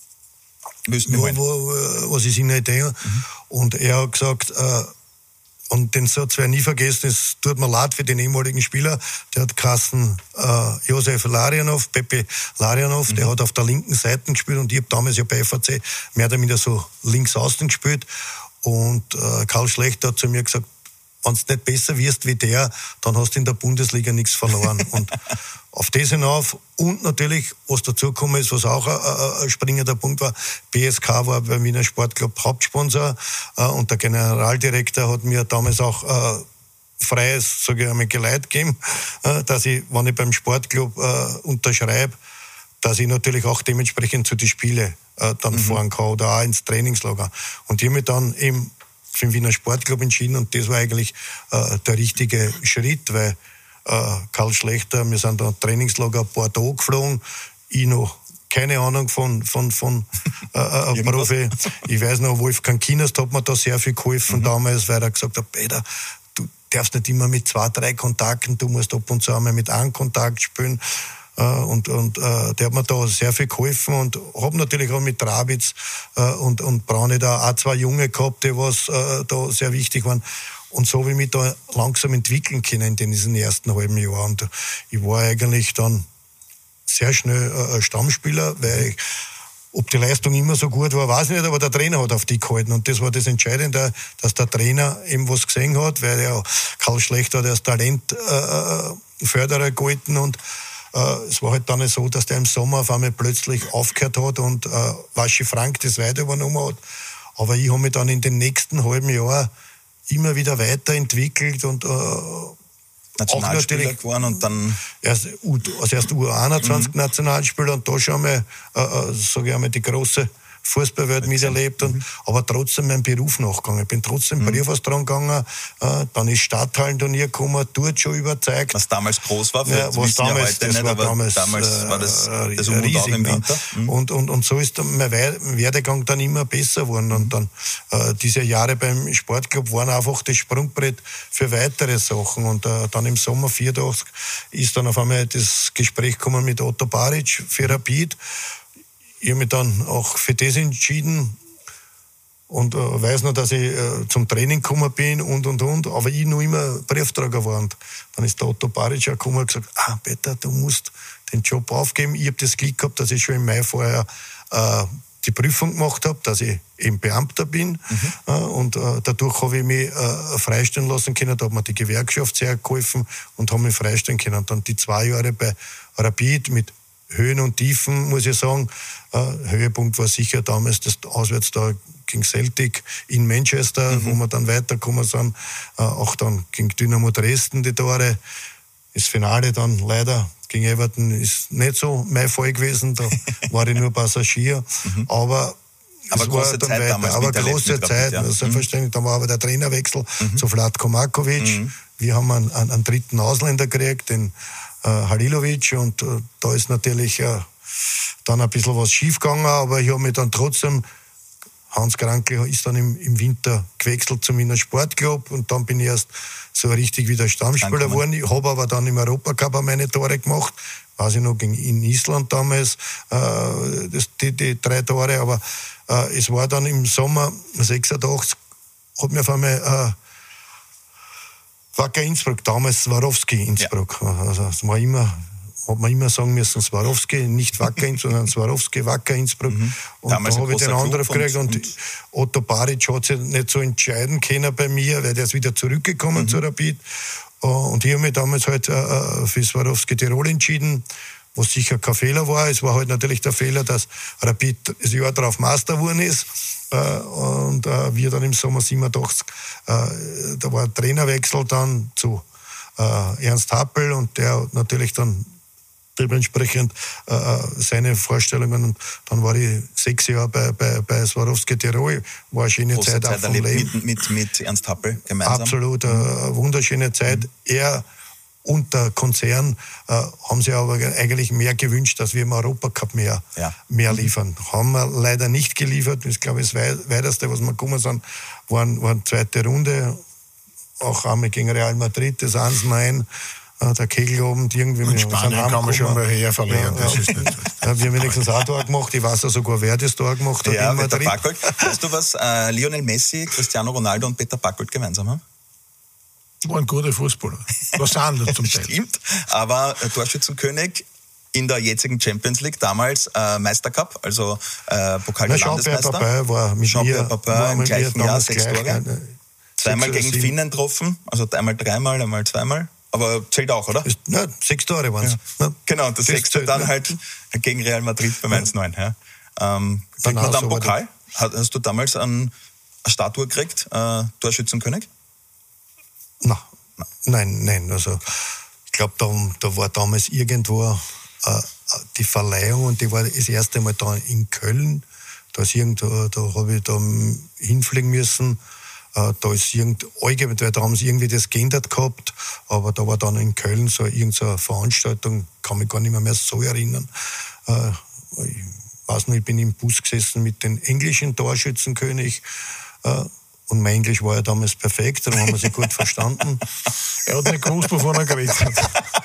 wo, wo, was ist Ihre Idee? Mhm. Und er hat gesagt, äh, und den Satz werde ich nie vergessen, es tut mir leid für den ehemaligen Spieler, der hat geheißen äh, Josef Larionov, Pepe Larionov, mhm. der hat auf der linken Seite gespielt und ich habe damals ja bei F A C mehr oder weniger so links außen gespielt. Und äh, Karl Schlechter hat zu mir gesagt, wenn du nicht besser wirst wie der, dann hast du in der Bundesliga nichts verloren. Und auf das hinauf und natürlich, was dazugekommen ist, was auch ein, ein springender Punkt war, B S K war beim Wiener Sportclub Hauptsponsor äh, und der Generaldirektor hat mir damals auch äh, freies, sage ich einmal, Geleit geben, äh, dass ich, wenn ich beim Sportclub äh, unterschreibe, dass ich natürlich auch dementsprechend zu den Spielen äh, dann mhm. fahren kann oder auch ins Trainingslager. Und ich habe mich dann eben für den Wiener Sportclub entschieden und das war eigentlich äh, der richtige Schritt, weil äh, Karl Schlechter, wir sind da ein Trainingslager ein paar Tage geflogen, ich noch keine Ahnung von, von, von äh, Profi. Ich weiß noch, Wolfgang Kienast hat mir da sehr viel geholfen mhm. damals, weil er gesagt hat, Peter, du darfst nicht immer mit zwei, drei Kontakten, du musst ab und zu einmal mit einem Kontakt spielen. Und, und äh, der hat mir da sehr viel geholfen und habe natürlich auch mit Trabitz äh, und, und Braune da auch zwei Junge gehabt, die was äh, da sehr wichtig waren. Und so habe ich mich da langsam entwickeln können in diesen ersten halben Jahr. Und ich war eigentlich dann sehr schnell äh, Stammspieler, weil ich, ob die Leistung immer so gut war, weiß ich nicht, aber der Trainer hat auf die gehalten. Und das war das Entscheidende, dass der Trainer eben was gesehen hat, weil ja Karl Schlechter hat als Talentförderer äh, gehalten und Uh, es war halt dann so, dass der im Sommer auf einmal plötzlich aufgehört hat und uh, Waschi Frank das weiter übernommen hat. Aber ich habe mich dann in den nächsten halben Jahren immer wieder weiterentwickelt und uh, Nationalspieler geworden und dann erst, also erst U einundzwanzig mhm. Nationalspieler und da schon mal, uh, uh, sage ich einmal, die große Fußballwelt miterlebt, und, mhm. aber trotzdem meinem Beruf nachgegangen. Ich bin trotzdem mhm. Briefers dran gegangen, äh, dann ist Stadthallenturnier gekommen, dort schon überzeugt. Was damals groß war, für ja, was damals, ja das nicht, war aber damals, damals war das, äh, das riesig, auch im Winter. Ja. Mhm. Und, und, und so ist mein Werdegang dann immer besser geworden. Mhm. Und dann äh, diese Jahre beim Sportclub waren einfach das Sprungbrett für weitere Sachen. Und äh, dann im Sommer vierundachtzig ist dann auf einmal das Gespräch gekommen mit Otto Baric für Rapid. Ich habe mich dann auch für das entschieden und äh, weiß noch, dass ich äh, zum Training gekommen bin und, und, und, aber ich noch immer Briefträger war. Und dann ist der Otto Baric gekommen und gesagt, ah, Peter, du musst den Job aufgeben. Ich habe das Glück gehabt, dass ich schon im Mai vorher äh, die Prüfung gemacht habe, dass ich eben Beamter bin. Mhm. Äh, und äh, dadurch habe ich mich äh, freistellen lassen können. Da hat mir die Gewerkschaft sehr geholfen und habe mich freistellen können. Und dann die zwei Jahre bei Rapid mit Höhen und Tiefen, muss ich sagen. Äh, Höhepunkt war sicher damals das Auswärts da gegen Celtic in Manchester, mhm. wo wir dann weitergekommen sind. Äh, auch dann gegen Dynamo Dresden die Tore. Das Finale dann leider gegen Everton ist nicht so mein Fall gewesen. Da war ich nur Passagier. Mhm. Aber aber große Zeit weiter. damals. Aber große Zeit, ja. Selbstverständlich. Mhm. Da war aber der Trainerwechsel mhm. zu Vlatko Markovic. Mhm. Wir haben einen, einen, einen dritten Ausländer gekriegt, den äh, Halilovic. Und äh, da ist natürlich äh, dann ein bisschen was schiefgegangen. Aber ich habe mich dann trotzdem, Hans Krankl ist dann im, im Winter gewechselt zum Wiener Sportclub. Und dann bin ich erst so richtig wieder Stammspieler geworden. Ich habe aber dann im Europacup auch meine Tore gemacht. Weiß ich noch, in Island damals, äh, das, die, die drei Tore. Aber äh, es war dann im Sommer sechsundachtzig, hat mir auf einmal äh, Wacker Innsbruck, damals Swarovski Innsbruck. Ja. Also es war immer, hat man immer sagen müssen, Swarovski, nicht Wacker Innsbruck, sondern Swarovski, Wacker Innsbruck. Mhm. Und damals da habe ich den Anruf gekriegt und, und Otto Baric hat sich nicht so entscheiden können bei mir, weil der ist wieder zurückgekommen mhm. zu Rapid. Und ich habe mich damals halt äh, für Swarovski Tirol entschieden, was sicher kein Fehler war. Es war halt natürlich der Fehler, dass Rapid das Jahr darauf Meister geworden ist. Äh, und äh, wir dann im Sommer siebenundachtzig, äh, da war ein Trainerwechsel dann zu äh, Ernst Happel und der hat natürlich dann dementsprechend äh, seine Vorstellungen. Und dann war ich sechs Jahre bei, bei, bei Swarovski Tirol. War eine schöne Große Zeit, Zeit auch vom Leben. Mit, mit, mit Ernst Happel gemeinsam. Absolut, eine wunderschöne Zeit. Mhm. Er und der Konzern äh, haben sich aber eigentlich mehr gewünscht, dass wir im Europacup mehr, ja. mehr liefern. Haben wir leider nicht geliefert. Das ist, glaube ich, das Weiteste, was wir gekommen sind, waren, waren zweite Runde. Auch einmal gegen Real Madrid, das eins neun. Der Kegel oben irgendwie. In Spanien kann man schon mal her verlieren. Ja, das ja. ist nicht ja, wir haben wenigstens auch ein Tor gemacht. Ich weiß ja sogar, wer das Tor gemacht hat ja, in Madrid. Peter Packold. Weißt du, was äh, Lionel Messi, Cristiano Ronaldo und Peter Packold gemeinsam haben? Waren gute Fußballer. Was sind zum Teil. Stimmt, aber äh, Torschützenkönig in der jetzigen Champions League, damals äh, Meistercup, also äh, Pokal der Landesmeister. Papin war mit Jean-Pierre mir, Papin war im gleichen Jahr, sechs gleich, Tore. Ne, zweimal gegen sieben. Finnen getroffen, also einmal dreimal, einmal zweimal. Aber zählt auch, oder? Ist, na, sechs Tore waren es. Ja. Ja. Genau, und das, das sechste zählt, dann ne? halt gegen Real Madrid beim ja. eins neun. Ja. Ähm, kriegt man dann Pokal? Hast du damals einen, eine Statue gekriegt, äh, Torschützenkönig? Na, Nein, nein, also ich glaube, da, da war damals irgendwo äh, die Verleihung und die war das erste Mal da in Köln. Da, irgendwo, da habe ich da hinfliegen müssen. Äh, da ist irgend, weil da haben sie irgendwie das geändert gehabt, aber da war dann in Köln so irgendeine Veranstaltung, kann mich gar nicht mehr, mehr so erinnern. Äh, ich weiß noch, ich bin im Bus gesessen mit dem englischen Torschützenkönig. Äh, Und mein Englisch war ja damals perfekt, darum haben wir sich gut verstanden. Er hat nicht gewusst, wovon er geredet hat.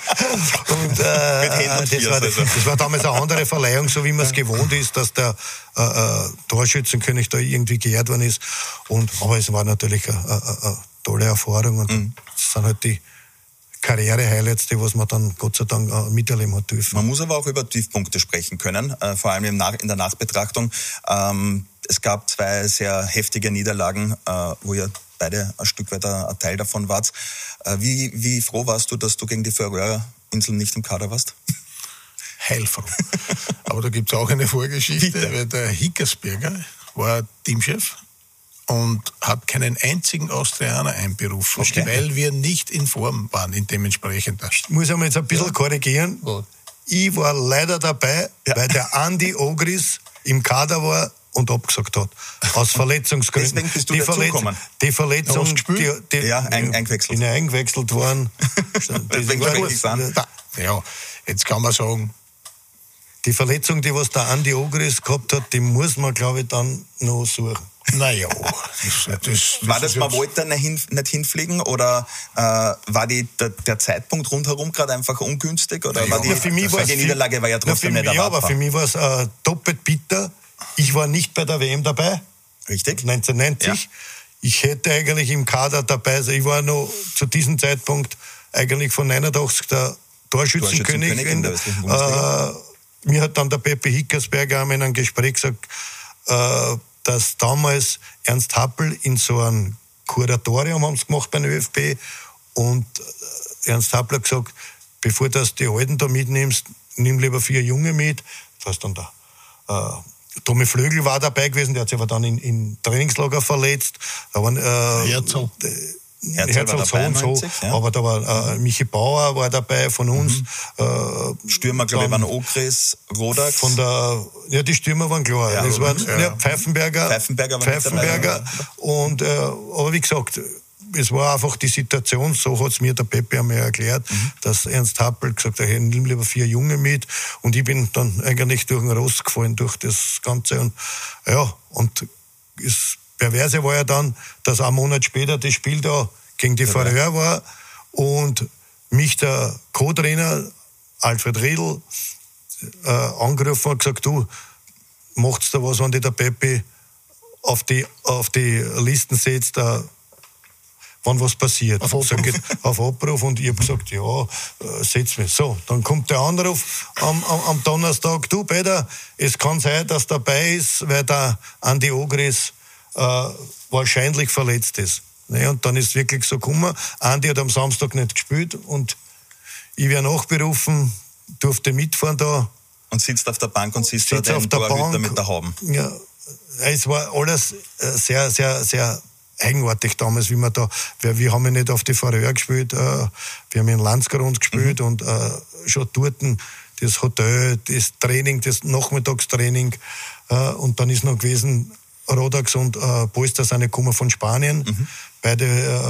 Und, äh, das, war, das war damals eine andere Verleihung, so wie man es gewohnt ist, dass der äh, äh, Torschützenkönig da irgendwie geehrt worden ist. Und, aber es war natürlich eine, eine, eine tolle Erfahrung und mhm. das sind halt die Karriere-Highlights, die was man dann Gott sei Dank äh, miterleben hat dürfen. Man muss aber auch über Tiefpunkte sprechen können, äh, vor allem im Nach- in der Nachbetrachtung. Ähm, es gab zwei sehr heftige Niederlagen, äh, wo ihr beide ein Stück weit ein Teil davon wart. Äh, wie, wie froh warst du, dass du gegen die Färöerinseln nicht im Kader warst? Heilfroh. Aber da gibt es auch eine Vorgeschichte, Bitte. Weil der Hickersberger war Teamchef und hat keinen einzigen Austrianer einberufen, okay. weil wir nicht in Form waren, in dementsprechend. Ich muss aber jetzt ein bisschen ja. korrigieren. Ja. Ich war leider dabei, ja. weil der Andi Ogris im Kader war und abgesagt hat. Aus Verletzungsgründen. Deswegen bist du die dazugekommen. Verletz- die Verletzung, die, die, ja, ein, eingewechselt. Bin ja eingewechselt worden. Deswegen war ich an. Ja, jetzt kann man sagen, die Verletzung, die was der Andi Ogris gehabt hat, die muss man, glaube ich, dann noch suchen. Naja, das, das, war das, man wollte nicht, nicht hinfliegen oder äh, war die, der, der Zeitpunkt rundherum gerade einfach ungünstig? Oder ja, war die, ja, für mich die Niederlage war ja trotzdem na, nicht mich, erwartbar. Ja, aber für mich war es äh, doppelt bitter. Ich war nicht bei der W M dabei. Richtig. neunzehnhundertneunzig. Ja. Ich hätte eigentlich im Kader dabei sein. Ich war noch zu diesem Zeitpunkt eigentlich von neunundachtzig der Torschützenkönig. Torschützenkönig in der äh, mir hat dann der Pepe Hickersberger in einem Gespräch gesagt, äh, dass damals Ernst Happel in so einem Kuratorium haben sie gemacht beim ÖFB und Ernst Happel hat gesagt, bevor du die Alten da mitnimmst, nimm lieber vier Junge mit. Das heißt dann der äh, Tommy Flögel war dabei gewesen, der hat sich aber dann in, in Trainingslager verletzt. Da waren, äh, Herzl. Herzl war dabei, so, neunzig, ja. Aber da war äh, Michi Bauer war dabei von uns. Mhm. Äh, Stürmer, glaube ich, waren Ogris, Rodak. Von der, ja, die Stürmer waren klar. Ja, das waren ja. Ja, Pfeifenberger, Pfeifenberger, Pfeifenberger und äh, aber wie gesagt, es war einfach die Situation, so hat es mir der Pepe einmal erklärt, mhm. dass Ernst Happel gesagt hat, hey, nimm lieber vier Junge mit und ich bin dann eigentlich durch den Rost gefallen, durch das Ganze und ja, und es Perverse war ja dann, dass ein Monat später das Spiel da gegen die Färöer war und mich der Co-Trainer Alfred Riedl äh, angerufen hat und gesagt, du, macht's da was, wenn dich der Pepe auf die, auf die Listen setzt, da, wann was passiert. Auf Abruf. Ich, auf Abruf und ich habe gesagt, ja, äh, setz mich. So, dann kommt der Anruf am, am, am Donnerstag, du Peter, es kann sein, dass dabei ist, weil der Andi Ogris äh, wahrscheinlich verletzt ist. Ne, und dann ist es wirklich so gekommen. Andi hat am Samstag nicht gespielt und ich werde nachberufen, durfte mitfahren da. Und sitzt auf der Bank und siehst da den Torhüter mit der Hauben. Ja, es war alles sehr, sehr, sehr eigenartig damals, wie wir da, weil wir haben ja nicht auf die Färöer gespielt, äh, wir haben in Landsgrund gespielt mhm. und äh, schon dort das Hotel, das Training, das Nachmittagstraining äh, und dann ist noch gewesen, Rodax und äh, Polster sind ja gekommen von Spanien. Mhm. Beide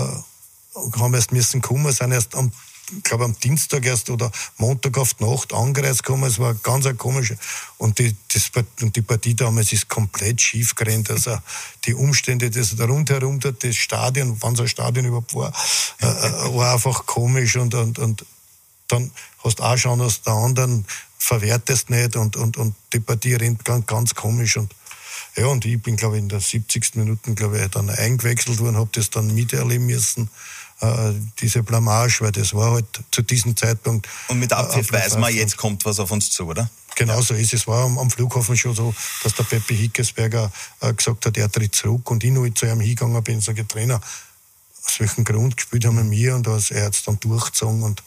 äh, haben erst müssen kommen, sind erst am, ich glaube am Dienstag erst oder Montag auf die Nacht angereist gekommen. Es war ganz ein komisch. Und die, das, und die Partie damals ist komplett schief gerannt. Also die Umstände, das da rundherum, das Stadion, wann so ein Stadion überhaupt war, äh, war einfach komisch. Und, und, und dann hast du auch schon aus der anderen, verwertest nicht und, und, und die Partie rennt ganz, ganz komisch. Und ja, und ich bin, glaube ich, in der siebzigsten Minute, glaube ich, dann eingewechselt worden, habe das dann miterleben müssen, äh, diese Blamage, weil das war halt zu diesem Zeitpunkt... Und mit Abpfiff äh, weiß man, jetzt kommt was auf uns zu, oder? Genau so ist es. Es war am, am Flughafen schon so, dass der Pepe Hickersberger äh, gesagt hat, er tritt zurück und ich noch zu ihm hingegangen bin und sage, Trainer, aus welchem Grund gespielt haben wir mir und er hat es dann durchgezogen und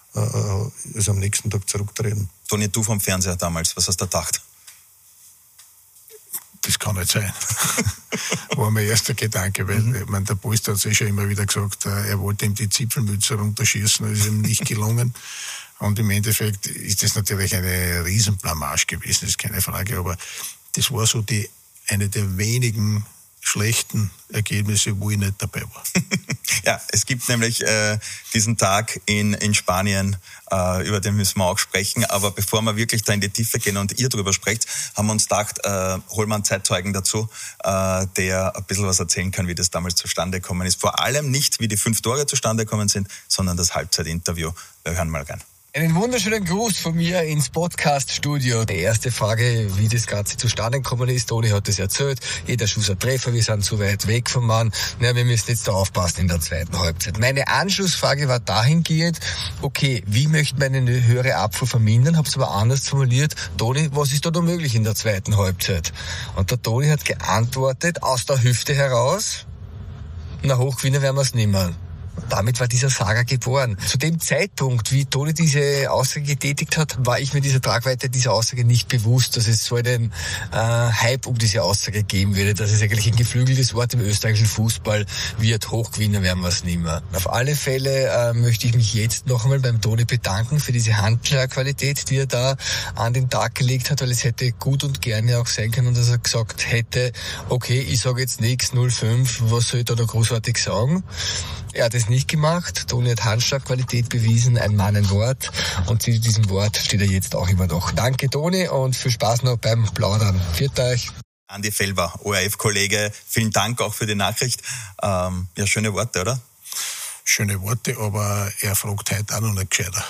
äh, ist am nächsten Tag zurücktreten. Toni, du vom Fernseher damals, was hast du gedacht? das kann nicht sein. War mein erster Gedanke, weil mhm. ich meine, der Polster hat sich schon immer wieder gesagt, er wollte ihm die Zipfelmütze runterschießen, das ist ihm nicht gelungen. Und im Endeffekt ist das natürlich eine Riesenblamage gewesen, das ist keine Frage, aber das war so die eine der wenigen schlechten Ergebnisse, wo ich nicht dabei war. Ja, es gibt nämlich äh, diesen Tag in, in Spanien, äh, über den müssen wir auch sprechen, aber bevor wir wirklich da in die Tiefe gehen und ihr drüber sprecht, haben wir uns gedacht, äh, holen wir einen Zeitzeugen dazu, äh, der ein bisschen was erzählen kann, wie das damals zustande gekommen ist. Vor allem nicht, wie die fünf Tore zustande gekommen sind, sondern das Halbzeitinterview. Wir hören mal rein. Einen wunderschönen Gruß von mir ins Podcast-Studio. Die erste Frage, wie das Ganze zustande gekommen ist. Toni hat es erzählt. Jeder Schuss ein Treffer, wir sind zu weit weg vom Mann. Na, wir müssen jetzt da aufpassen in der zweiten Halbzeit. Meine Anschlussfrage war dahingehend, okay, wie möchte man eine höhere Abfuhr vermindern? Hab's aber anders formuliert. Toni, was ist da noch möglich in der zweiten Halbzeit? Und der Toni hat geantwortet, aus der Hüfte heraus, na, Hochgewinner werden wir es nicht mehr. Damit war dieser Saga geboren. Zu dem Zeitpunkt, wie Toni diese Aussage getätigt hat, war ich mir dieser Tragweite dieser Aussage nicht bewusst, dass es so einen äh, Hype um diese Aussage geben würde, dass es eigentlich ein geflügeltes Wort im österreichischen Fußball wird. Hochgewinner werden wir es nicht mehr. Auf alle Fälle äh, möchte ich mich jetzt noch einmal beim Toni bedanken für diese Handschlagqualität, die er da an den Tag gelegt hat, weil es hätte gut und gerne auch sein können, dass er gesagt hätte, okay, ich sage jetzt nichts, null fünf, was soll ich da noch großartig sagen? Er hat es nicht gemacht. Toni hat Handschlagqualität bewiesen, ein Mann, ein Wort. Und zu diesem Wort steht er jetzt auch immer noch. Danke, Toni, und viel Spaß noch beim Plaudern. Viert euch. Andi Felber, O R F-Kollege, vielen Dank auch für die Nachricht. Ähm, ja, schöne Worte, oder? Schöne Worte, aber er fragt heute auch noch nicht gescheiter.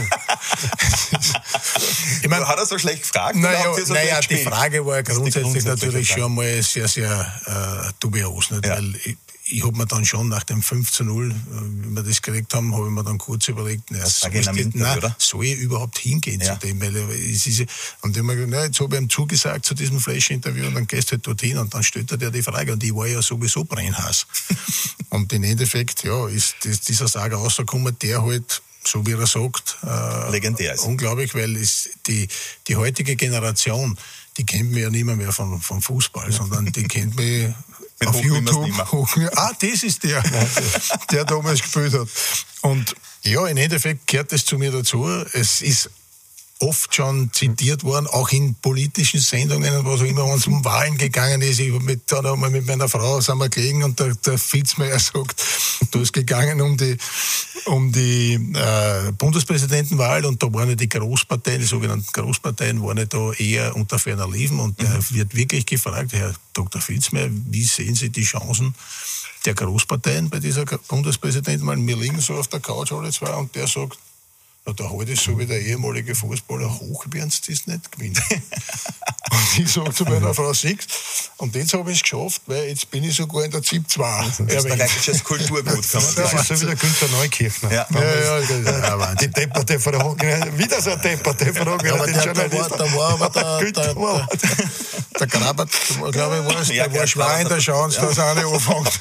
Ich mein, hat er so schlecht gefragt? Naja, so naja die Frage war grundsätzlich natürlich Frage. schon mal sehr, sehr äh, dubios. Nicht? Ja. Weil ich, ich habe mir dann schon nach dem fünf zu null, wie wir das gekriegt haben, habe ich mir dann kurz überlegt, naja, soll, ich den, nein, soll ich überhaupt hingehen ja. zu dem? Weil es ist, und ich habe mir gedacht, na, jetzt habe ich ihm zugesagt zu diesem Flash-Interview und dann gehst du halt dorthin und dann stellt er dir die Frage und ich war ja sowieso brennhaß. Und im Endeffekt, ja, ist das, dieser Sager rausgekommen, der halt, so wie er sagt, äh, legendär ist. Unglaublich, weil es die, die heutige Generation, die kennt mich ja nicht mehr, mehr vom, vom Fußball, sondern die kennt mich auf YouTube. Hoch, ah, das ist der, der damals gespielt hat. Und ja, im Endeffekt gehört das zu mir dazu. Es ist oft schon zitiert worden, auch in politischen Sendungen und was auch immer, wenn es um Wahlen gegangen ist. Ich mit, dann einmal mit meiner Frau sind wir gelegen und der, der Fitzmeier sagt, da ist gegangen um die, um die äh, Bundespräsidentenwahl und da waren ja die Großparteien, die sogenannten Großparteien, waren ja da eher unter ferner Liefen und er mhm. wird wirklich gefragt, Herr Doktor Fitzmeier, wie sehen Sie die Chancen der Großparteien bei dieser Bundespräsidentenwahl? Wir liegen so auf der Couch alle zwei und der sagt, na, da halte ich so wie der ehemalige Fußballer, hoch werden sie das nicht gewinnen. Und ich sage zu meiner Frau, siehst und jetzt habe ich es geschafft, weil jetzt bin ich sogar in der Z I P zwei. Österreichisches Kulturgut, kann man sagen. Das ist so wie der Günther Neukirchner. Ja, ja, ja, ja, die depperte Frage, wieder so eine depperte Frage. Ja, aber der, der, war, der war aber der, der, der, der Grabert, glaube ich, war es, ja, der war schwer in der Chance, ja. dass er eine anfängt.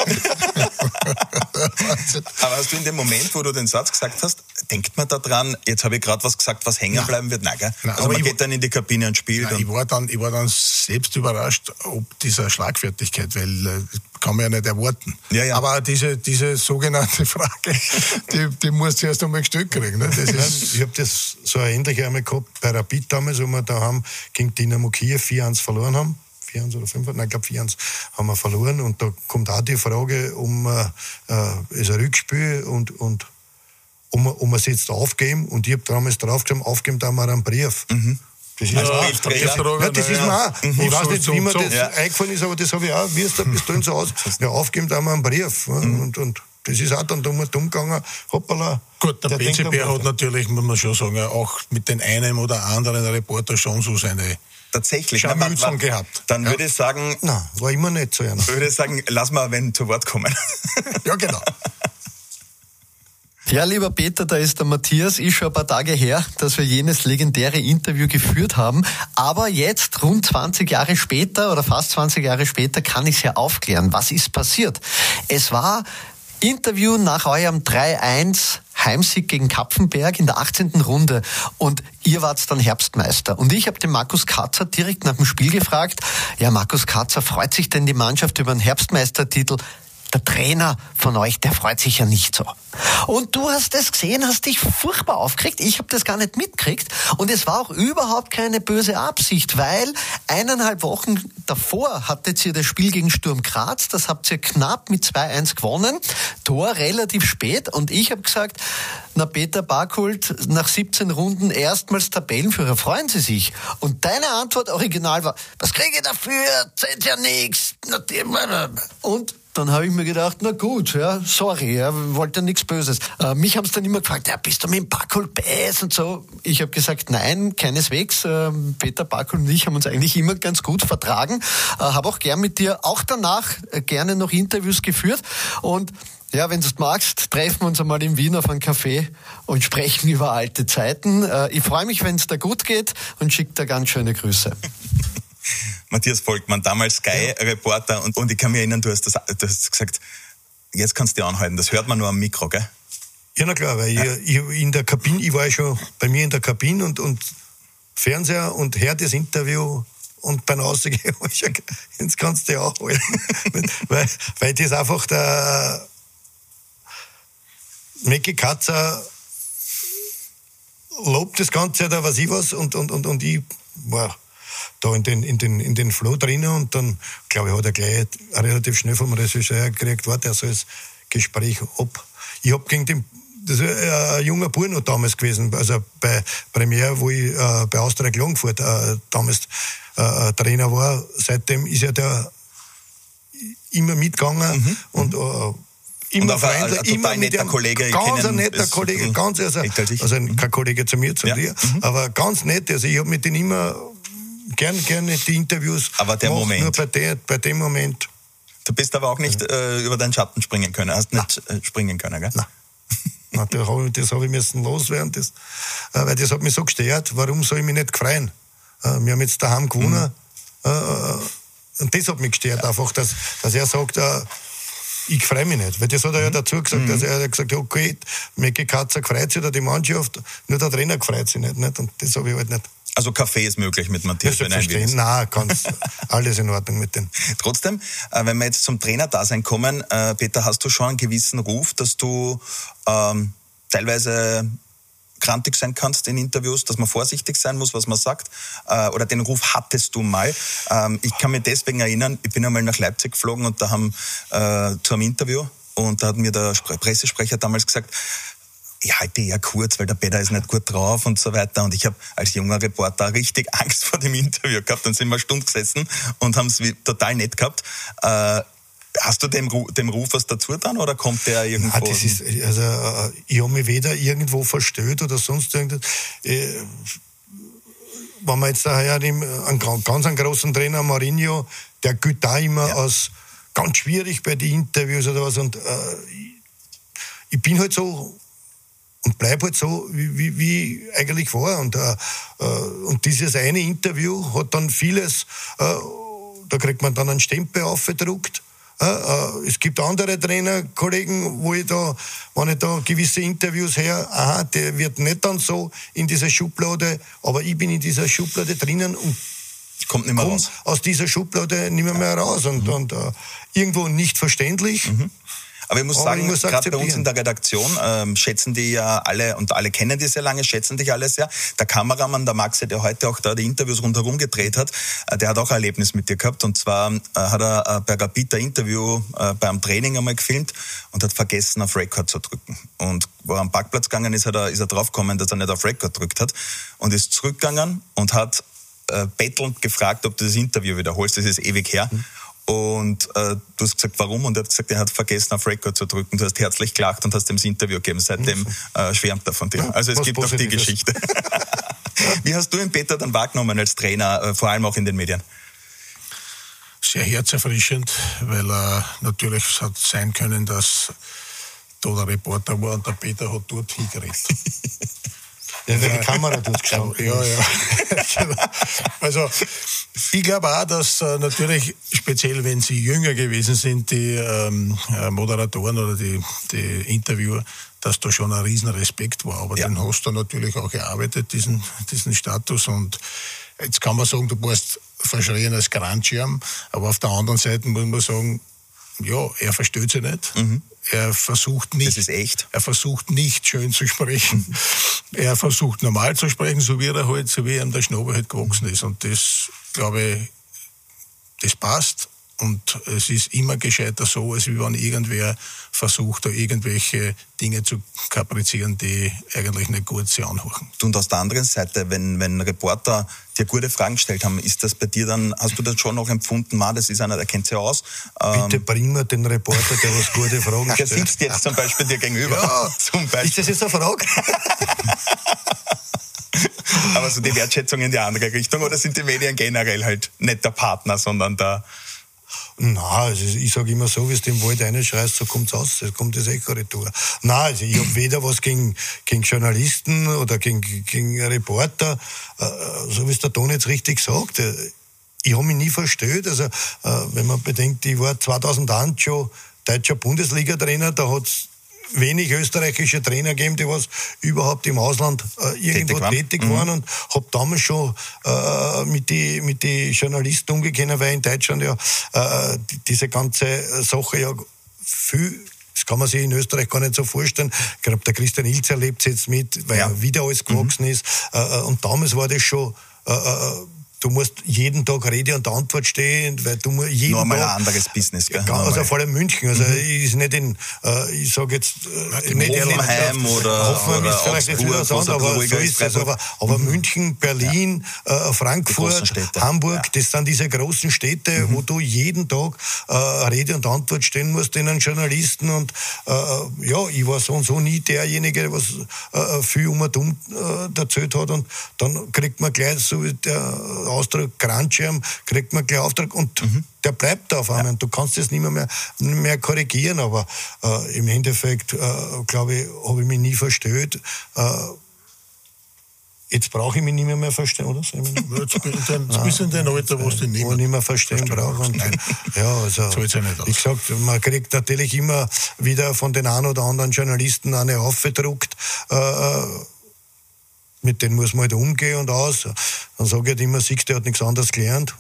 Aber hast du in dem Moment, wo du den Satz gesagt hast, denkt man da dran, jetzt habe ich gerade was gesagt, was hängen bleiben wird? Nein, gell? Nein, also man geht war, dann in die Kabine und spielt. Nein, und ich, war dann, ich war dann selbst überrascht, ob dieser Schlagfertigkeit, weil äh, kann man ja nicht erwarten. Ja, ja. Aber diese, diese sogenannte Frage, die, die musst du erst einmal gestellt kriegen. Ne? Das ist ich habe das so ähnlich einmal gehabt bei Rapid damals, wo wir da haben gegen Dynamo Kiew vier eins verloren haben. vier eins oder fünf eins, nein, ich glaube vier eins haben wir verloren. Und da kommt auch die Frage, um äh, ist ein Rückspiel und, und um, um wir es jetzt aufgeben. Und ich habe damals draufgeschrieben, aufgeben da mal einen Brief. Mhm. Das ist, ja, das, das, ja, das ist mir auch. Ich weiß nicht, wie mir das ja. eingefallen ist, aber das habe ich auch, wie es da bis dahin so aus, ja, aufgeben da mal einen Brief. Mhm. Und, und das ist auch dann dumm und dumm gegangen. Hoppala. Gut, der, der B C B hat natürlich, muss man schon sagen, auch mit den einen oder anderen Reporter schon so seine tatsächlich Scharmützeln gehabt. Dann ja. würde ich sagen, nein, war immer nicht so einer. Würde ich sagen, lass mal wenn zu Wort kommen. Ja, genau. Ja, lieber Peter, da ist der Matthias. Ist schon ein paar Tage her, dass wir jenes legendäre Interview geführt haben. Aber jetzt, rund zwanzig Jahre später oder fast zwanzig Jahre später, kann ich es ja aufklären. Was ist passiert? Es war Interview nach eurem drei eins Heimsieg gegen Kapfenberg in der achtzehnten Runde und ihr wart dann Herbstmeister. Und ich habe den Markus Katzer direkt nach dem Spiel gefragt, ja, Markus Katzer, freut sich denn die Mannschaft über einen Herbstmeistertitel? Der Trainer von euch, der freut sich ja nicht so. Und du hast das gesehen, hast dich furchtbar aufgeregt. Ich habe das gar nicht mitgekriegt. Und es war auch überhaupt keine böse Absicht, weil eineinhalb Wochen davor hattet ihr das Spiel gegen Sturm Graz. Das habt ihr knapp mit zwei eins gewonnen. Tor relativ spät. Und ich habe gesagt, na Peter Barckult, nach siebzehn Runden erstmals Tabellenführer, freuen Sie sich. Und deine Antwort original war, was kriege ich dafür? Zählt ja nichts. Und dann habe ich mir gedacht, na gut, ja, sorry, ja, wollte ja nichts Böses. Äh, mich haben es dann immer gefragt, ja, bist du mit dem Barckult Bass und so. Ich habe gesagt, nein, keineswegs. Äh, Peter Barckult und ich haben uns eigentlich immer ganz gut vertragen. Äh, habe auch gern mit dir, auch danach, äh, gerne noch Interviews geführt. Und ja, wenn du es magst, treffen wir uns einmal in Wien auf einen Café und sprechen über alte Zeiten. Äh, ich freue mich, wenn es dir gut geht und schicke dir ganz schöne Grüße. Matthias Volkmann, damals Sky-Reporter, ja. und, und ich kann mich erinnern, du hast, das, du hast gesagt, jetzt kannst du dich anhalten, das hört man nur am Mikro, gell? Ja, na klar, weil ja. ich, ich in der Kabine, ich war ja schon bei mir in der Kabine und, und Fernseher und hör das Interview und beim Rausgehen, jetzt kannst du dich auch halten. weil, weil das einfach der Mecki Katzer lobt das Ganze oder was ich was und, und, und, und ich war da in den, in den, in den Flow drinnen und dann, glaube ich, hat er gleich relativ schnell vom Regisseur gekriegt, warte, er soll das Gespräch ab. Ich habe gegen den, das ist ein junger Bub noch damals gewesen, also bei Premiere, wo ich äh, bei Austria Klagenfurt äh, damals äh, Trainer war, seitdem ist ja der immer mitgegangen mhm. und äh, immer und freundlich, ein, ein immer netter Kollege. Ganz ein netter Kollege, ganz, also, also kein Kollege zu mir, zu ja. dir, mhm. aber ganz nett, also ich habe mit denen immer gern, gerne die Interviews aber der gemacht, Moment. nur bei, der, bei dem Moment. Du bist aber auch nicht ja. äh, über deinen Schatten springen können, hast nicht äh, springen können, gell? Nein. Nein, das habe ich, das hab ich müssen loswerden, das, äh, weil das hat mich so gestört, warum soll ich mich nicht freuen? Äh, wir haben jetzt daheim gewonnen mhm. äh, und das hat mich gestört, ja. einfach, dass, dass er sagt, äh, ich freue mich nicht, weil das hat er ja dazu gesagt, mhm. dass er hat gesagt, okay, Mecki Katzer freut sich oder die Mannschaft, nur der Trainer freut sich nicht, nicht? Und das habe ich halt nicht. Also Kaffee ist möglich mit Matthias, wenn er will. Nein, ganz alles in Ordnung mit dem. Trotzdem, wenn wir jetzt zum Trainerdasein kommen, Peter, hast du schon einen gewissen Ruf, dass du ähm, teilweise grantig sein kannst in Interviews, dass man vorsichtig sein muss, was man sagt? Äh, oder den Ruf hattest du mal? Ähm, ich kann mich deswegen erinnern, ich bin einmal nach Leipzig geflogen und da haben äh, zu einem Interview und da hat mir der Pressesprecher damals gesagt, ich halte eher kurz, weil der Peter ist nicht gut drauf und so weiter. Und ich habe als junger Reporter richtig Angst vor dem Interview gehabt. Dann sind wir eine Stunde gesessen und haben es total nett gehabt. Äh, hast du dem, dem Ruf was dazu dann oder kommt der irgendwo? Nein, das ist, also, ich habe mich weder irgendwo verstellt oder sonst irgendwas. Äh, wenn man jetzt daher einen ganz einen großen Trainer, Mourinho, der gilt da immer ja. als ganz schwierig bei den Interviews oder was. Und äh, ich bin halt so und bleib halt so, wie, wie, wie eigentlich war. Und, äh, und dieses eine Interview hat dann vieles, äh, da kriegt man dann einen Stempel aufgedruckt. Äh, äh, es gibt andere Trainerkollegen, wo ich da, wenn ich da gewisse Interviews her, aha, der wird nicht dann so in dieser Schublade, aber ich bin in dieser Schublade drinnen und kommt nicht mehr komm raus. Aus dieser Schublade nicht mehr, mehr raus. Und, mhm. und äh, irgendwo nicht verständlich. Mhm. Aber ich muss Aber sagen, gerade bei uns in der Redaktion ähm, schätzen die ja alle, und alle kennen die sehr lange, schätzen dich alle sehr. Der Kameramann, der Maxi, der heute auch da die Interviews rundherum gedreht hat, äh, der hat auch ein Erlebnis mit dir gehabt. Und zwar äh, hat er äh, bei Rapid ein Interview äh, beim Training einmal gefilmt und hat vergessen, auf Record zu drücken. Und wo er am Parkplatz gegangen ist, hat er, ist er draufgekommen, dass er nicht auf Record gedrückt hat und ist zurückgegangen und hat äh, bettelnd gefragt, ob du das Interview wiederholst. Das ist ewig her. Mhm. Und äh, du hast gesagt, warum? Und er hat gesagt, er hat vergessen, auf Record zu drücken. Du hast herzlich gelacht und hast ihm das Interview gegeben. Seitdem äh, schwärmt er von dir. Ja, also es gibt auch die Geschichte. Wie hast du ihn, Peter, dann wahrgenommen als Trainer, äh, vor allem auch in den Medien? Sehr herzerfrischend, weil äh, natürlich es hat sein können, dass da der Reporter war und der Peter hat dort hingeredet. Ja, weil die Kamera dort gestanden ja, ja. Also ich glaube auch, dass äh, natürlich, speziell wenn sie jünger gewesen sind, die ähm, Moderatoren oder die, die Interviewer, dass da schon ein riesen Respekt war. Aber ja. Den hast du natürlich auch erarbeitet, diesen, diesen Status. Und jetzt kann man sagen, du warst verschrien als Grandschirm, aber auf der anderen Seite muss man sagen, ja, er versteht sich nicht. Mhm. Er versucht nicht, das ist echt. Er versucht nicht schön zu sprechen. Mhm. Er versucht normal zu sprechen, so wie er halt, so wie ihm der Schnabel halt gewachsen ist. Und das, glaube ich, das passt. Und es ist immer gescheiter so, als wenn irgendwer versucht, da irgendwelche Dinge zu kaprizieren, die eigentlich nicht gut sich anhören. Und aus der anderen Seite, wenn, wenn Reporter dir gute Fragen gestellt haben, ist das bei dir dann, hast du das schon noch empfunden, man, das ist einer, der kennt sich aus? Bitte ähm, bring mir den Reporter, der was gute Fragen stellt. Der sitzt jetzt zum Beispiel dir gegenüber. Ja, zum Beispiel. Ist das jetzt eine Frage? Aber so die Wertschätzung in die andere Richtung, oder sind die Medien generell halt nicht der Partner, sondern der... Nein, also ich sage immer so, wie es im Wald reinschreist, so kommt es raus, so kommt das Echo retour. Nein, also ich habe weder was gegen, gegen Journalisten oder gegen, gegen Reporter, äh, so wie es der Ton jetzt richtig sagt. Ich habe mich nie verstellt. Also, äh, wenn man bedenkt, ich war zweitausendeins schon deutscher Bundesliga-Trainer, da hat es wenig österreichische Trainer gegeben, die was überhaupt im Ausland äh, irgendwo tätig, war. tätig waren mhm. und habe damals schon äh, mit die mit die Journalisten umgehen, weil in Deutschland ja äh, die, diese ganze Sache ja viel, das kann man sich in Österreich gar nicht so vorstellen. Ich glaube, der Christian Ilz erlebt es jetzt mit, weil ja. er wieder alles gewachsen mhm. ist. Äh, und damals war das schon äh, du musst jeden Tag Rede und Antwort stehen, weil du jeden Noch einmal Tag... ein anderes Business, gell? Ja, also vor allem München. Also mhm. ist nicht in, äh, ich sage jetzt... Äh, nicht Hoffenheim oder, Hoffenheim oder ist vielleicht jetzt wieder so, aber so ist es. Aber, aber mhm. München, Berlin, ja. äh, Frankfurt, Hamburg, ja. das sind diese großen Städte, mhm. wo du jeden Tag äh, Rede und Antwort stehen musst in einen Journalisten. Und äh, ja, ich war so und so nie derjenige, was äh, viel um und um äh, erzählt hat. Und dann kriegt man gleich so wie der Ausdruck Grandschirm, kriegt man gleich Auftrag und mhm. der bleibt da auf einmal. Ja. Du kannst das nicht mehr, mehr, nicht mehr korrigieren, aber äh, im Endeffekt, äh, glaube ich, habe ich mich nie verstellt. Äh, jetzt brauche ich mich nicht mehr, mehr verstehen, oder? So, jetzt bist du in dein Alter, wo du nicht mehr, nicht mehr verstehen brauche. Ja, also, so ja nicht aus. Wie gesagt, man kriegt natürlich immer wieder von den einen oder anderen Journalisten eine aufgedruckt, äh, mit denen muss man halt umgehen und aus. Dann sage ich halt immer, siehst du, der hat nichts anderes gelernt.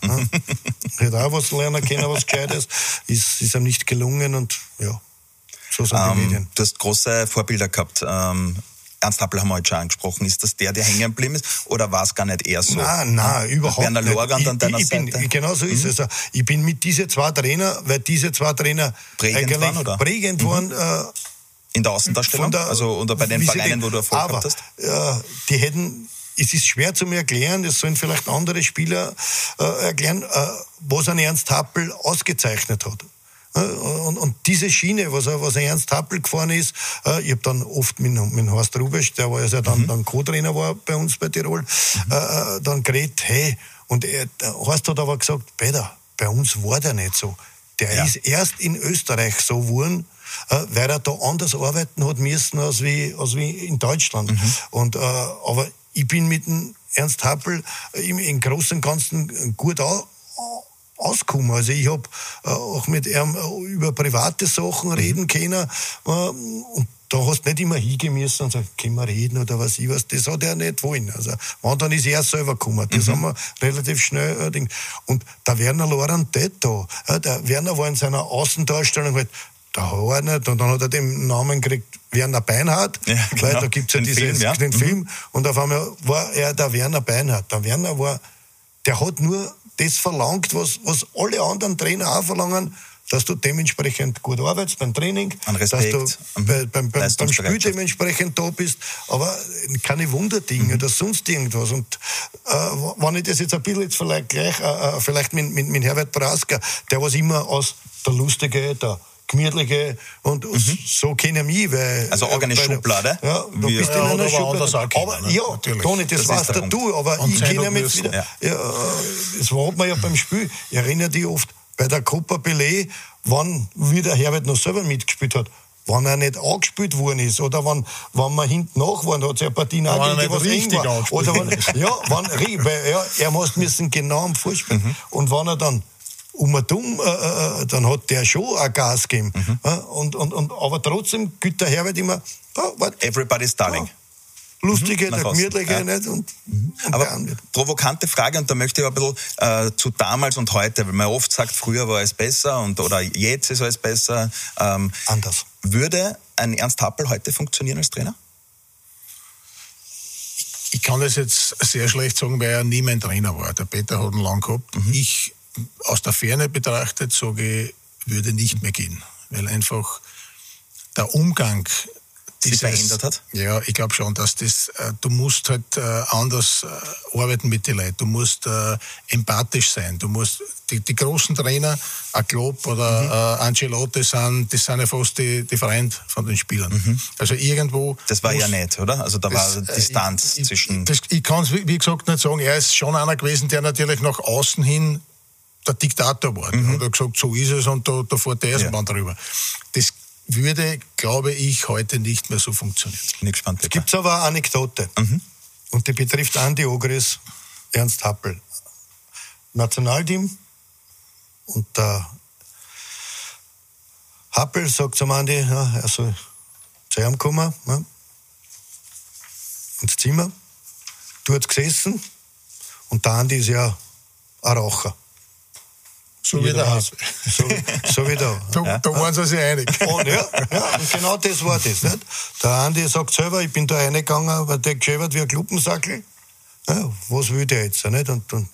Er hat auch was lernen können, was Gescheites. Ist, ist ihm nicht gelungen und ja, so sind ähm, die Medien. Du hast große Vorbilder gehabt. Ähm, Ernst Happel haben wir heute schon angesprochen. Ist das der, der hängen geblieben ist? Oder war es gar nicht eher so? Nein, nein, überhaupt Werner nicht. Lorgand an deiner ich, ich Seite? Bin, genau so ist mhm. es. Also, ich bin mit diesen zwei Trainer, weil diese zwei Trainer prägend waren, oder? Prägend waren, mhm. äh, in der Außendarstellung? Der, also oder bei den Vereinen, wo du Erfolg aber, gehabt hast? Äh, die hätten, es ist schwer zu mir erklären, das sollen vielleicht andere Spieler äh, erklären, äh, was ein Ernst Happel ausgezeichnet hat. Äh, und, und diese Schiene, was, was ein Ernst Happel gefahren ist, äh, ich habe dann oft mit, mit Horst Rubesch, der war ja dann, mhm. dann Co-Trainer war bei uns bei Tirol, mhm. äh, dann geredet, hey, und er, der Horst hat aber gesagt, Peter, bei uns war der nicht so. Der ja. ist erst in Österreich so geworden, weil er da anders arbeiten hat müssen als wie, als wie in Deutschland. Mhm. Und, äh, aber ich bin mit dem Ernst Happel im, im Großen und Ganzen gut au, ausgekommen. Also ich habe äh, auch mit ihm über private Sachen mhm. reden können. Äh, und da hast du nicht immer hingehen müssen und sagen, können wir reden oder was ich was. Das hat er nicht wollen. Also, dann ist er selber gekommen. Das mhm. haben wir relativ schnell. Äh, und der Werner Lorand da. Äh, der Werner war in seiner Außendarstellung halt, der war nicht, und dann hat er den Namen gekriegt, Werner Beinhardt, ja, genau. Weil da gibt es ja den, dieses, Film, ja. den Film, mhm. und auf einmal war er der Werner Beinhardt. Der Werner war, der hat nur das verlangt, was, was alle anderen Trainer auch verlangen, dass du dementsprechend gut arbeitest beim Training, dass du mhm. bei, beim, beim, beim Spiel dementsprechend da bist, aber keine Wunderdinge mhm. oder sonst irgendwas. Und äh, wenn ich das jetzt ein bisschen jetzt vielleicht gleich, äh, vielleicht mit, mit, mit Herbert Braska, der was immer aus der Lustige, der gemütliche und mhm. so kenne ich mich, weil... Also auch eine Schublade? Ja, du Wie, bist ja, in einer Schublade. Auch kennen, aber ne? ja, natürlich. Toni, das, das weißt du, du, aber und ich kenne mich wieder... Ja. Ja, das hat man ja beim Spiel. Ich erinnere dich oft bei der Copa Belay, wann wieder Herbert noch selber mitgespielt hat. wenn er nicht angespielt worden ist oder wenn, wenn man hinten nach waren, hat es ja eine Partie angegeben, die was eng war. Oder wenn, ja, wenn, weil, ja, er muss müssen genau am Fuß spielen. Mhm. Und wenn er dann um und um, äh, dann hat der schon ein Gas gegeben. Mhm. Ja, und, und, und, aber trotzdem gilt der Herbert immer, oh, warte, everybody's darling. Ja. Lustige, mhm, der gemütliche, ja. nicht? Und, mhm. und aber provokante Frage, und da möchte ich ein bisschen äh, zu damals und heute, weil man oft sagt, früher war es besser und oder jetzt ist alles besser. Ähm, Anders. Würde ein Ernst Happel heute funktionieren als Trainer? Ich, ich kann das jetzt sehr schlecht sagen, weil er nie mein Trainer war. Der Peter hat ihn lang gehabt. Mhm. Ich, aus der Ferne betrachtet, sage ich, würde nicht mehr gehen. Weil einfach der Umgang sich verändert hat? Ja, ich glaube schon, dass das, äh, du musst halt äh, anders äh, arbeiten mit den Leuten, du musst äh, empathisch sein, du musst, die, die großen Trainer, ein Klopp oder mhm. äh, Ancelotti sind, das sind ja fast die, die Freunde von den Spielern. Mhm. Also irgendwo... Das war muss, ja nicht, oder? Also da das, war Distanz äh, ich, zwischen... Das, ich kann es, wie, wie gesagt, nicht sagen, er ist schon einer gewesen, der natürlich nach außen hin der Diktator war. Mhm. Er hat gesagt, so ist es und da, da fährt der Eisenbahn ja. drüber. Das würde, glaube ich, heute nicht mehr so funktionieren. Bin gespannt. Es gibt aber eine Anekdote. Mhm. Und die betrifft Andi Ogris, Ernst Happel. Nationalteam. Und der Happel sagt zum Andi, ja, er soll zu ihm kommen, ja, ins Zimmer. Dort gesessen. Und der Andi ist ja ein Raucher. So wie der Hass. So, so wie der. Da, ja. da waren sie sich einig. Und, ja, ja, und genau das war das. Nicht? Der Andi sagt selber, ich bin da reingegangen, weil der geschäbert wie ein Kluppensackel. Ja, was will der jetzt? Nicht? Und dann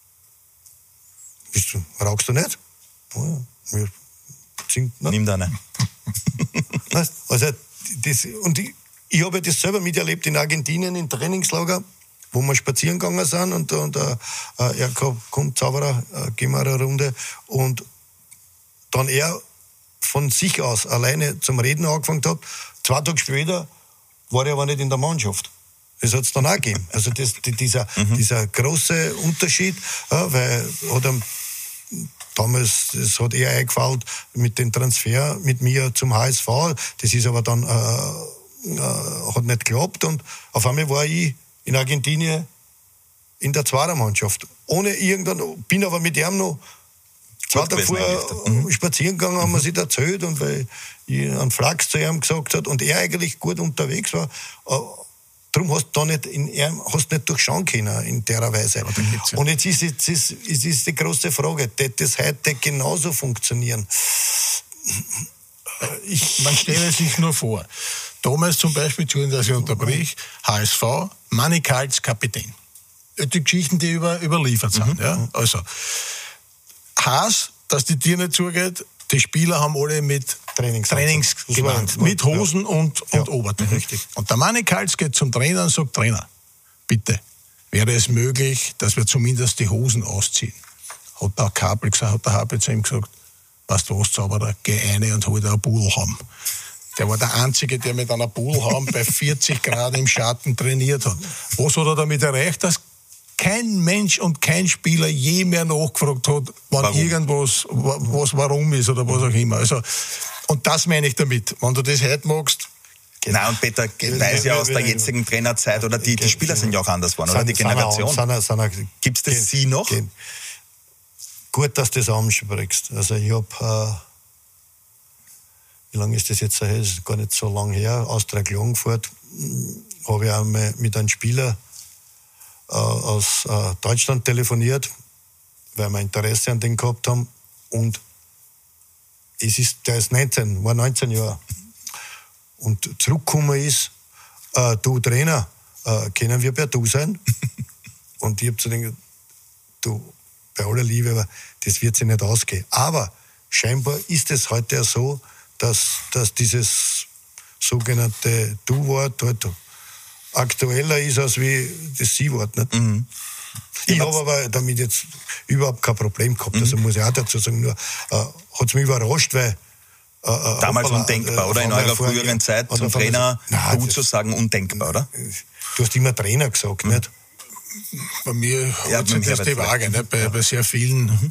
bist du, rauchst du nicht? Ja, wir sind, ne? Nimm da nicht. Also, das, und ich, ich habe das selber miterlebt in Argentinien, im Trainingslager, wo wir spazieren gegangen sind und, und äh, er kommt, Zauberer, äh, gehen wir eine Runde. Und dann er von sich aus alleine zum Reden angefangen hat. Zwei Tage später war er aber nicht in der Mannschaft. Das hat es dann auch gegeben. Also das, die, dieser, mhm. dieser große Unterschied, äh, weil hat er, damals, das hat er eingefallen mit dem Transfer mit mir zum H S V. Das ist aber dann äh, äh, hat nicht geklappt und auf einmal war ich in Argentinien in der Zweiermannschaft. Ohne irgendwann, bin aber mit ihm noch zwei Tage vorher mhm. spazieren gegangen, haben wir sich erzählt und weil ich einen Flachs zu ihm gesagt hat und er eigentlich gut unterwegs war. Darum hast du da nicht, in ihm, hast nicht durchschauen können in der Weise. Ja, und jetzt ist, jetzt ist, ist, ist die große Frage, wird das heute genauso funktionieren? Ich, Man stelle sich nur vor, damals zum Beispiel, Entschuldigung, dass ich unterbrich, H S V, Manik als Kapitän. Die Geschichten, die über, überliefert sind. Mhm. Ja? Also, Haas, dass die Tür nicht zugeht, die Spieler haben alle mit Trainingsgewand, mit Hosen ja. und, und ja. Oberteil. Richtig. Und der Manik Hals geht zum Trainer und sagt, Trainer, bitte, wäre es möglich, dass wir zumindest die Hosen ausziehen? Hat der Kabel gesagt, hat der Habel zu ihm gesagt, weißt du was, Zauberer, geh rein und hol dir ein Pudel haben. Der war der Einzige, der mit einer Pudelhaum bei vierzig Grad im Schatten trainiert hat. Was hat er damit erreicht? Dass kein Mensch und kein Spieler je mehr nachgefragt hat, wann warum? irgendwas, was warum ist oder was auch immer. Also, und das meine ich damit. Wenn du das heute magst. Genau, und Peter weiß ja aus der jetzigen Trainerzeit, oder die, die Spieler sind ja auch anders geworden, oder die Generation. Gibt es das Sie noch? Gehen. Gut, dass du das ansprichst. Also ich habe... Äh, wie lange ist das jetzt her? Das ist gar nicht so lange her. Austria Klagenfurt habe ich auch mal mit einem Spieler äh, aus äh, Deutschland telefoniert, weil wir Interesse an den gehabt haben. Und es ist, der ist neunzehn, war neunzehn Jahre. Und zurückgekommen ist, äh, du Trainer, äh, können wir per Du sein? Und ich habe zu denken, du, bei aller Liebe, aber das wird sich nicht ausgehen. Aber scheinbar ist es heute ja so, dass, dass dieses sogenannte Du-Wort halt aktueller ist als wie das Sie-Wort. Nicht? Mhm. Ich habe aber damit jetzt überhaupt kein Problem gehabt. Mhm. Also muss ich auch dazu sagen, nur äh, hat es mich überrascht, weil äh, damals hoppala, undenkbar, äh, oder? In eurer früheren Zeit zum Trainer Du zu sagen, undenkbar, oder? Du hast immer Trainer gesagt, mhm. nicht? Bei mir ja, hat sich das die Waage. Nicht? Bei, ja. bei sehr vielen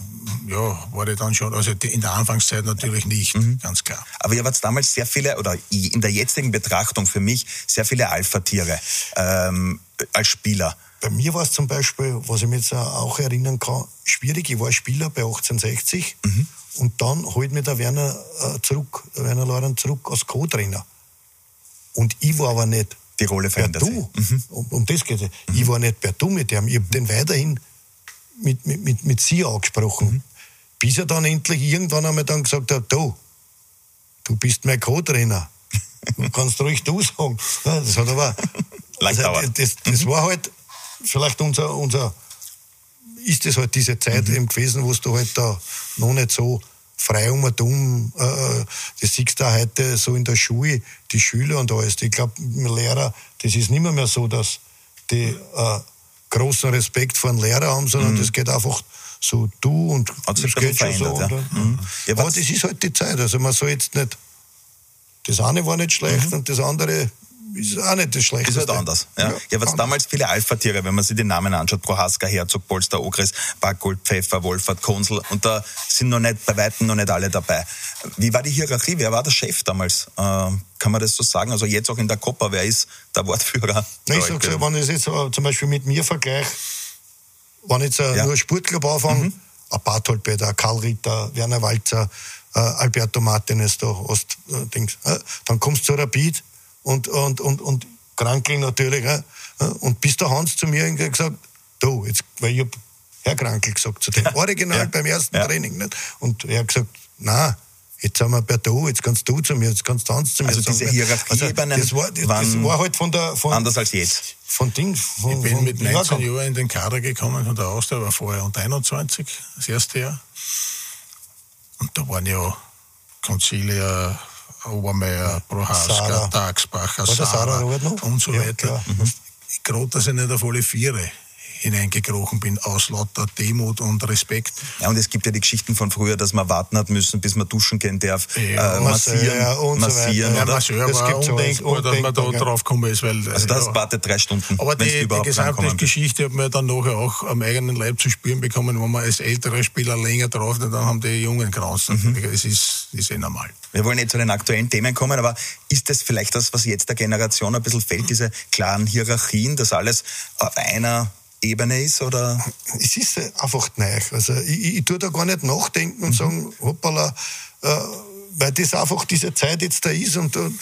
ja, war ich dann schon, also in der Anfangszeit natürlich nicht, mhm. ganz klar. Aber ihr wart damals sehr viele, oder in der jetzigen Betrachtung für mich, sehr viele Alpha-Tiere ähm, als Spieler. Bei mir war es zum Beispiel, was ich mich jetzt auch erinnern kann, schwierig. Ich war Spieler bei achtzehnhundertsechzig mhm. und dann holt mir der Werner äh, zurück, der Werner Lorenz zurück als Co-Trainer. Und ich war aber nicht die Rolle verändert sich. Mhm. Um, um das geht es. Mhm. Ich war nicht per Du mit ihm. Ich habe den weiterhin mit, mit, mit, mit Sie angesprochen. Mhm. Bis er dann endlich irgendwann einmal dann gesagt hat, du, du bist mein Co-Trainer. Du kannst ruhig du sagen. Ja, das hat aber... also, das, das mhm. war halt vielleicht unser, unser... Ist das halt diese Zeit mhm. eben gewesen, wo du halt da noch nicht so frei um und um, äh, das siehst du auch heute so in der Schule, die Schüler und alles. Ich glaube, Lehrer, das ist nicht mehr, mehr so, dass die äh, großen Respekt vor den Lehrer haben, sondern mhm. das geht einfach so du und hat das geht schon so. Ja. Und, mhm. ja, aber das ist halt die Zeit. Also man soll jetzt nicht, das eine war nicht schlecht mhm. und das andere ist auch nicht das Schlechteste. Ist halt anders. Ja, ja, ja was damals viele Alpha-Tiere, wenn man sich die Namen anschaut, Prohaska, Herzog, Polster, Ogris, Backgold, Pfeffer, Wolfert, Konsel, und da sind noch nicht, bei Weitem noch nicht alle dabei. Wie war die Hierarchie? Wer war der Chef damals? Äh, kann man das so sagen? Also jetzt auch in der Copa, wer ist der Wortführer? Nein, ich sage so, wenn ich es jetzt äh, zum Beispiel mit mir vergleiche, wenn jetzt äh, ja. nur ein Sportclub anfange, mhm. ein Barthold Peter, Karl Ritter, Werner Walzer, äh, Alberto Martinez, da hast äh, Dings, äh, dann kommst du zu Rapid, Und, und, und, und Krankl natürlich. Äh, und bis der Hans zu mir gesagt, du, jetzt, weil ich hab Herr Krankl gesagt zu dem, original ja. beim ersten ja. Training. Nicht? Und er hat gesagt, nein, jetzt sind wir bei du, jetzt kannst du zu mir, jetzt kannst du Hans zu mir also sagen. Diese Hierarchieebenen also das, war, das, das war halt von der... Von, anders als jetzt. Von Ding, von, ich bin von mit neunzehn Jahren in den Kader gekommen von der Austria, war vorher unter einundzwanzig, das erste Jahr. Und da waren ja Concilia, Obermeier, Prohaska, Tagsbacher, Sarah und so weiter. Ja, mhm. Gerade, dass ich nicht auf alle Viere hineingekrochen bin, aus lauter Demut und Respekt. Ja, und es gibt ja die Geschichten von früher, dass man warten hat müssen, bis man duschen gehen darf, ja, äh, massieren, ja, und massieren, so oder? Ja, das war undenkbar, dass man da drauf gekommen ist. Weil, also das ja. wartet drei Stunden, aber die, die, die gesamte Geschichte hat man dann nachher auch am eigenen Leib zu spüren bekommen, wenn man als älterer Spieler länger drauf ist, dann haben die Jungen graust. Mhm. Das ist, ist eh normal. Wir wollen jetzt zu den aktuellen Themen kommen, aber ist das vielleicht das, was jetzt der Generation ein bisschen fehlt, diese klaren Hierarchien, dass alles auf einer Ebene ist, oder? Es ist einfach neu. Also ich, ich, ich tue da gar nicht nachdenken und mhm. sagen, hoppala, äh, weil das einfach diese Zeit jetzt da ist und uh,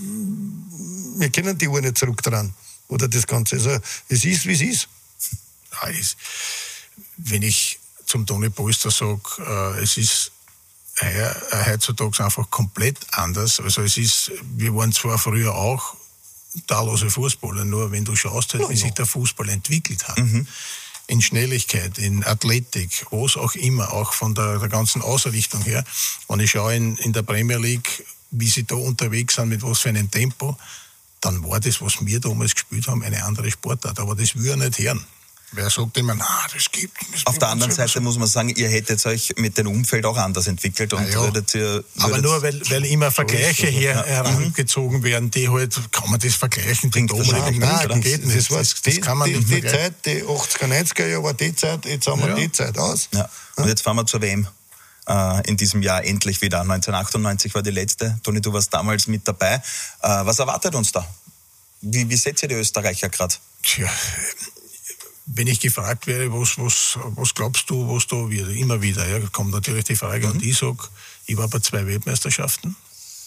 wir können die Uhr nicht zurück dran. Oder das Ganze. Also es ist, wie es ist. Ja, es, wenn ich zum Toni Polster sage, äh, es ist heutzutage einfach komplett anders. Also es ist, wir waren zwar früher auch tallose Fußballer, nur wenn du schaust, halt, wie sich der Fußball entwickelt hat. Mhm. In Schnelligkeit, in Athletik, was auch immer, auch von der, der ganzen Ausrichtung her. Wenn ich schaue in, in der Premier League, wie sie da unterwegs sind, mit was für einem Tempo, dann war das, was wir damals gespielt haben, eine andere Sportart. Aber das will er nicht hören. Wer sagt immer, na, das gibt es. Auf der anderen Seite muss man sagen, ihr hättet euch mit dem Umfeld auch anders entwickelt. Und ja, würdet ihr, würdet aber nur, weil, weil immer Vergleiche her, ja. herangezogen werden, die halt, kann man das vergleichen? Bringt das Nein, Nein, geht nicht. Das, war das, die, das kann man die, nicht die Zeit, die achtziger, neunziger Jahre war die Zeit, jetzt haben wir ja. die Zeit aus. Ja. Und jetzt fahren wir zur W M. Äh, in diesem Jahr endlich wieder. neunzehnhundertachtundneunzig war die letzte. Toni, du warst damals mit dabei. Äh, was erwartet uns da? Wie, wie seht ihr die Österreicher gerade? Tja, wenn ich gefragt wäre, was, was, was glaubst du, was da wird, immer wieder, ja, kommt natürlich die Frage, mhm. und ich sage, ich war bei zwei Weltmeisterschaften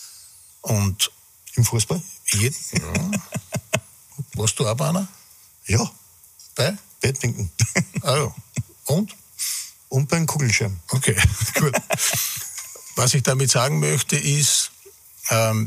und im Fußball? Jeden, ja. Warst du auch bei einer? Ja. Bei? Badminton. Ah ja. Und? Und beim Kugelschirm. Okay, gut. Was ich damit sagen möchte, ist, ähm,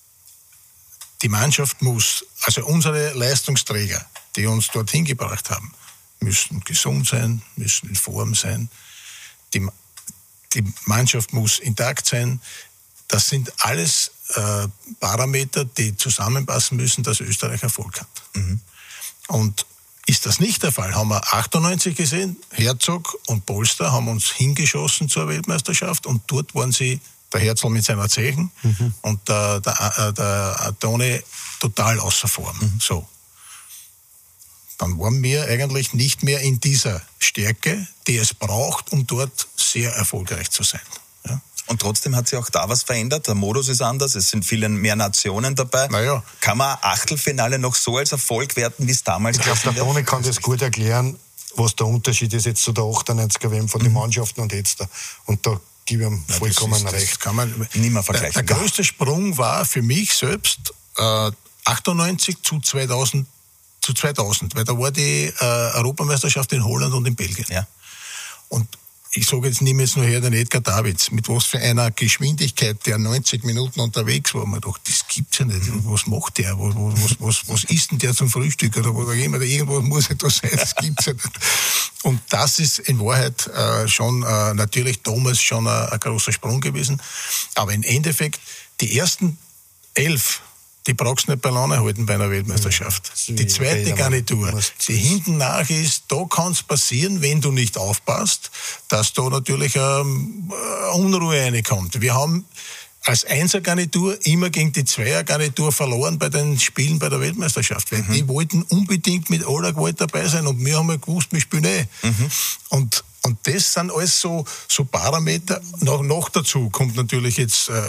die Mannschaft muss, also unsere Leistungsträger, die uns dorthin gebracht haben, müssen gesund sein, müssen in Form sein. Die, die Mannschaft muss intakt sein. Das sind alles äh, Parameter, die zusammenpassen müssen, dass Österreich Erfolg hat. Mhm. Und ist das nicht der Fall, haben wir achtundneunzig gesehen, Herzog und Polster haben uns hingeschossen zur Weltmeisterschaft und dort waren sie, der Herzl mit seiner Zechen mhm. und der, der, der Toni total außer Form. Mhm. So. dann waren wir eigentlich nicht mehr in dieser Stärke, die es braucht, um dort sehr erfolgreich zu sein. Ja. Und trotzdem hat sich auch da was verändert. Der Modus ist anders, es sind viele mehr Nationen dabei. Naja. Kann man ein Achtelfinale noch so als Erfolg werten, wie es damals war? Ich glaube, der Toni kann das gut erklären, was der Unterschied ist jetzt zu der achtundneunziger W M von den Mannschaften und jetzt da. Und da gebe ich ihm Ja, vollkommen das ist, recht. Das kann man nicht mehr vergleichen. Der, der größte Sprung war für mich selbst äh, achtundneunzig zu zweitausend, zu zweitausend, weil da war die äh, Europameisterschaft in Holland und in Belgien. Ja. Und ich sage jetzt, nehme jetzt nur her den Edgar Davids, mit was für einer Geschwindigkeit der neunzig Minuten unterwegs war. Man dachte, das gibt's ja nicht. Was macht der? Was, was, was, was isst denn der zum Frühstück? Oder was auch immer? Irgendwas muss ja da sein, das gibt's ja nicht. Und das ist in Wahrheit äh, schon äh, natürlich damals schon ein, ein großer Sprung gewesen. Aber im Endeffekt, die ersten elf, die brauchst du nicht bei Laune halten bei einer Weltmeisterschaft. Ja, die zweite Fehler, Garnitur, die hinten nach ist, da kann es passieren, wenn du nicht aufpasst, dass da natürlich ähm, Unruhe reinkommt. Wir haben als Einser-Garnitur immer gegen die Zweier-Garnitur verloren bei den Spielen bei der Weltmeisterschaft. Weil mhm. die wollten unbedingt mit aller Gewalt dabei sein und wir haben ja gewusst, wir spielen eh. Mhm. Und, und das sind alles so, so Parameter. Noch, noch dazu kommt natürlich jetzt... Äh,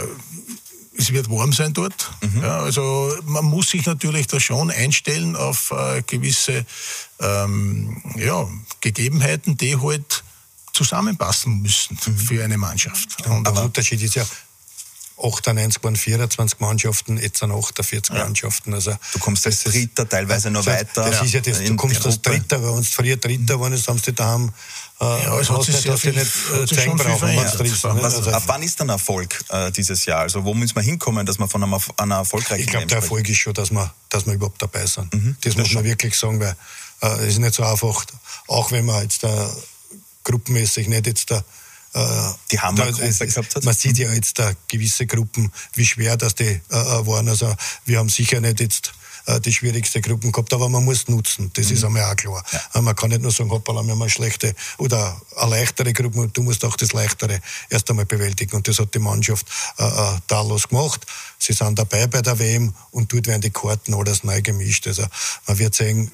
Es wird warm sein dort. Mhm. Ja, also man muss sich natürlich da schon einstellen auf äh, gewisse ähm, ja, Gegebenheiten, die halt zusammenpassen müssen mhm. für eine Mannschaft. Und der Unterschied ist ja, achtundneunzig waren vierundzwanzig Mannschaften, jetzt sind achtundvierzig ja. Mannschaften. Also du kommst als Dritter, teilweise noch das, weiter. Das ist ja das, du kommst als Dritter, weil wenn du früher Dritter waren, haben sie daheim ja, es hat sich sehr viel, nicht äh, zeigen brauchen, ja. was drin ist. Also, ab wann ist dann Erfolg äh, dieses Jahr? Also wo müssen wir hinkommen, dass wir von einer, einer erfolgreichen Ich glaube, der Erfolg ist schon, dass wir, dass wir überhaupt dabei sind. Mhm, das, das muss man schon. wirklich sagen, weil äh, es ist nicht so einfach, auch wenn man jetzt da gruppenmäßig nicht jetzt da die Hammergruppe gehabt hat. Man sieht ja jetzt da gewisse Gruppen, wie schwer das die äh, waren. Also wir haben sicher nicht jetzt äh, die schwierigste Gruppen gehabt, aber man muss nutzen. Das mhm. ist einmal auch klar. Ja. Man kann nicht nur sagen, hoppala, wir haben eine schlechte oder eine leichtere Gruppe, und du musst auch das Leichtere erst einmal bewältigen. Und das hat die Mannschaft äh, äh, tadellos gemacht. Sie sind dabei bei der W M und dort werden die Karten alles neu gemischt. Also man wird sehen,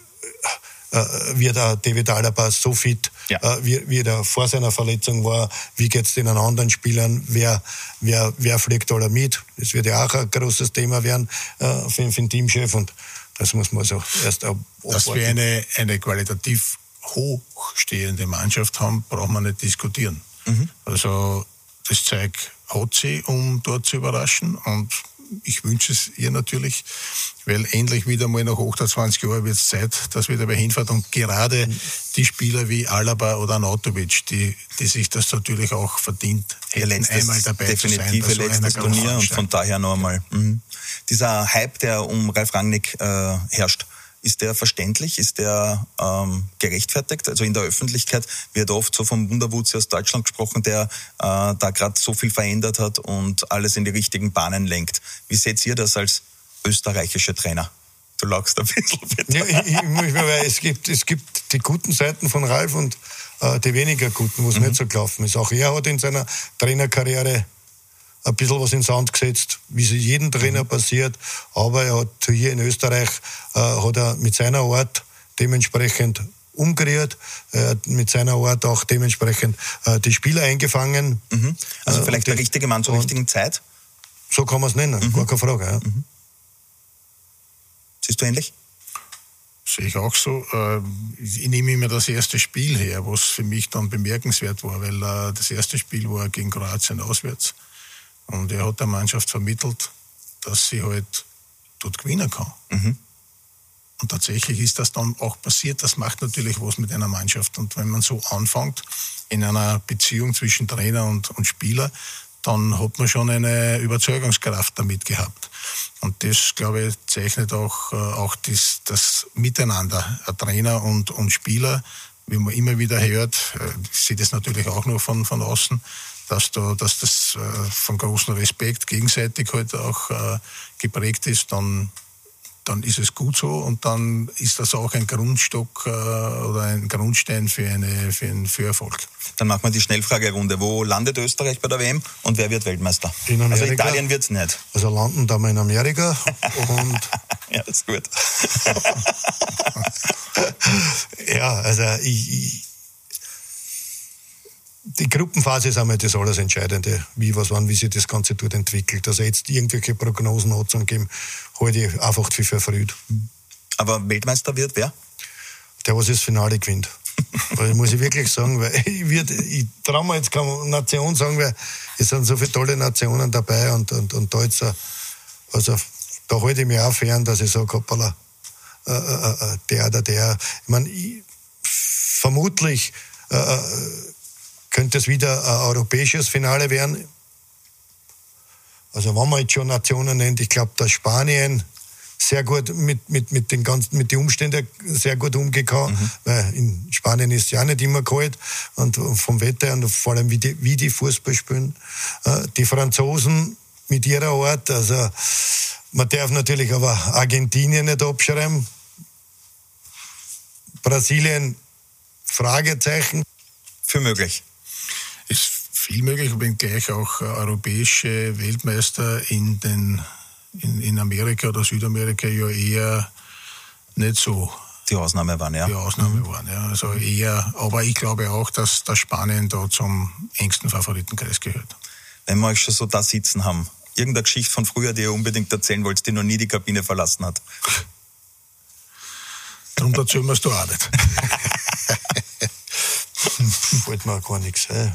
wie der David Alaba so fit, ja. äh, wie, wie er vor seiner Verletzung war, wie geht es den anderen Spielern, wer, wer, wer fliegt alle mit. Das wird ja auch ein großes Thema werden äh, für, für den Teamchef und das muss man also erst abwarten. Dass wir eine, eine qualitativ hochstehende Mannschaft haben, braucht man nicht diskutieren. Mhm. Also das Zeug hat sie, um dort zu überraschen und ich wünsche es ihr natürlich, weil endlich wieder mal nach achtundzwanzig Jahren wird es Zeit, dass wieder wer hinfährt. Und gerade die Spieler wie Alaba oder Anatovic, die, die sich das natürlich auch verdient hätten, letztes, einmal dabei zu sein. Definitive so letztes Turnier und von daher noch einmal. Mhm. Dieser Hype, der um Ralf Rangnick äh, herrscht, ist der verständlich? Ist der ähm, gerechtfertigt? Also in der Öffentlichkeit wird oft so vom Wunderwutzi aus Deutschland gesprochen, der äh, da gerade so viel verändert hat und alles in die richtigen Bahnen lenkt. Wie seht ihr das als österreichischer Trainer? Du lachst ein bisschen, bitte. Ja, ich, ich, weil es gibt, es gibt die guten Seiten von Ralf und äh, die weniger guten, wo es mhm. nicht so gelaufen ist. Auch er hat in seiner Trainerkarriere ein bisschen was in den Sand gesetzt, wie es jedem Trainer passiert. Aber er hat hier in Österreich äh, hat er mit seiner Art dementsprechend umgerührt, er hat mit seiner Art auch dementsprechend äh, die Spieler eingefangen. Mhm. Also äh, vielleicht der richtige Mann zur richtigen Zeit? So kann man es nennen, mhm. gar keine Frage. Ja. Mhm. Siehst du ähnlich? Sehe ich auch so. Ich nehme immer das erste Spiel her, was für mich dann bemerkenswert war, weil das erste Spiel war gegen Kroatien auswärts. Und er hat der Mannschaft vermittelt, dass sie halt dort gewinnen kann. Mhm. Und tatsächlich ist das dann auch passiert. Das macht natürlich was mit einer Mannschaft. Und wenn man so anfängt, in einer Beziehung zwischen Trainer und, und Spieler, dann hat man schon eine Überzeugungskraft damit gehabt. Und das, glaube ich, zeichnet auch, auch das, das Miteinander, Trainer und, und Spieler, wie man immer wieder hört, ich sehe das natürlich auch nur von, von außen, dass, da, dass das äh, von großem Respekt gegenseitig halt auch äh, geprägt ist, dann, dann ist es gut so und dann ist das auch ein Grundstock äh, oder ein Grundstein für, eine, für, einen, für Erfolg. Dann machen wir die Schnellfragerunde. Wo landet Österreich bei der W M und wer wird Weltmeister? In Amerika. Also Italien wird es nicht. Also landen da mal in Amerika und ja, das ist gut. Ja, also ich, ich, die Gruppenphase ist einmal das alles Entscheidende, wie, was, wann, wie sich das Ganze dort entwickelt. Also jetzt irgendwelche Prognosen anzugeben, halte ich einfach für verfrüht. Aber Weltmeister wird wer? Der, was das Finale gewinnt. Das muss ich wirklich sagen, weil ich, wird, ich traue mir jetzt keine Nation sagen, weil es sind so viele tolle Nationen dabei und, und, und da jetzt, also da halte ich mich auch fern, dass ich sage, hoppala, äh, äh, der oder der. Ich meine, ich, vermutlich äh, könnte es wieder ein europäisches Finale werden. Also wenn man jetzt schon Nationen nennt, ich glaube, dass Spanien sehr gut mit, mit, mit den ganzen, mit den Umständen sehr gut umgekommen, mhm. weil in Spanien ist es ja auch nicht immer kalt und vom Wetter und vor allem wie die, wie die Fußball spielen. Die Franzosen mit ihrer Art, also man darf natürlich aber Argentinien nicht abschreiben. Brasilien, Fragezeichen. Für möglich. Ist viel möglich, wenn gleich auch europäische Weltmeister in den In, in Amerika oder Südamerika ja eher nicht so die Ausnahme waren, ja. Die Ausnahme mhm. waren, ja. Also eher, aber ich glaube auch, dass das Spanien da zum engsten Favoritenkreis gehört. Wenn wir euch schon so da sitzen haben, irgendeine Geschichte von früher, die ihr unbedingt erzählen wollt, die noch nie die Kabine verlassen hat. Darum erzählen wir es da auch nicht. Fällt mir auch gar nichts ein.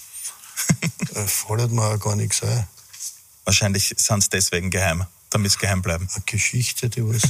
Fällt mir auch gar nichts ein. Wahrscheinlich sind es deswegen geheim, damit es geheim bleiben. Eine Geschichte, die was.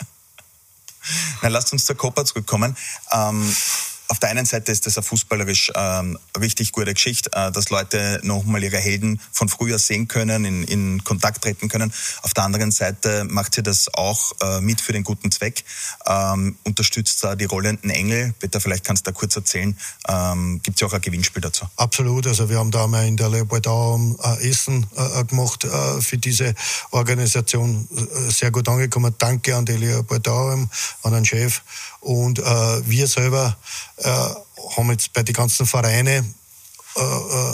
Na, lasst uns zur Copa zurückkommen. Ähm, auf der einen Seite ist das eine fußballerisch ähm, richtig gute Geschichte, äh, dass Leute nochmal ihre Helden von früher sehen können, in, in Kontakt treten können. Auf der anderen Seite macht sie das auch äh, mit für den guten Zweck. Ähm, unterstützt da die rollenden Engel. Peter, vielleicht kannst du da kurz erzählen. Ähm, gibt es ja auch ein Gewinnspiel dazu? Absolut. Also wir haben da mal in der Leopoldau äh, Essen äh, gemacht äh, für diese Organisation. Äh, sehr gut angekommen. Danke an die Leopoldau, an den Chef. Und äh, wir selber äh, haben jetzt bei den ganzen Vereinen äh, äh,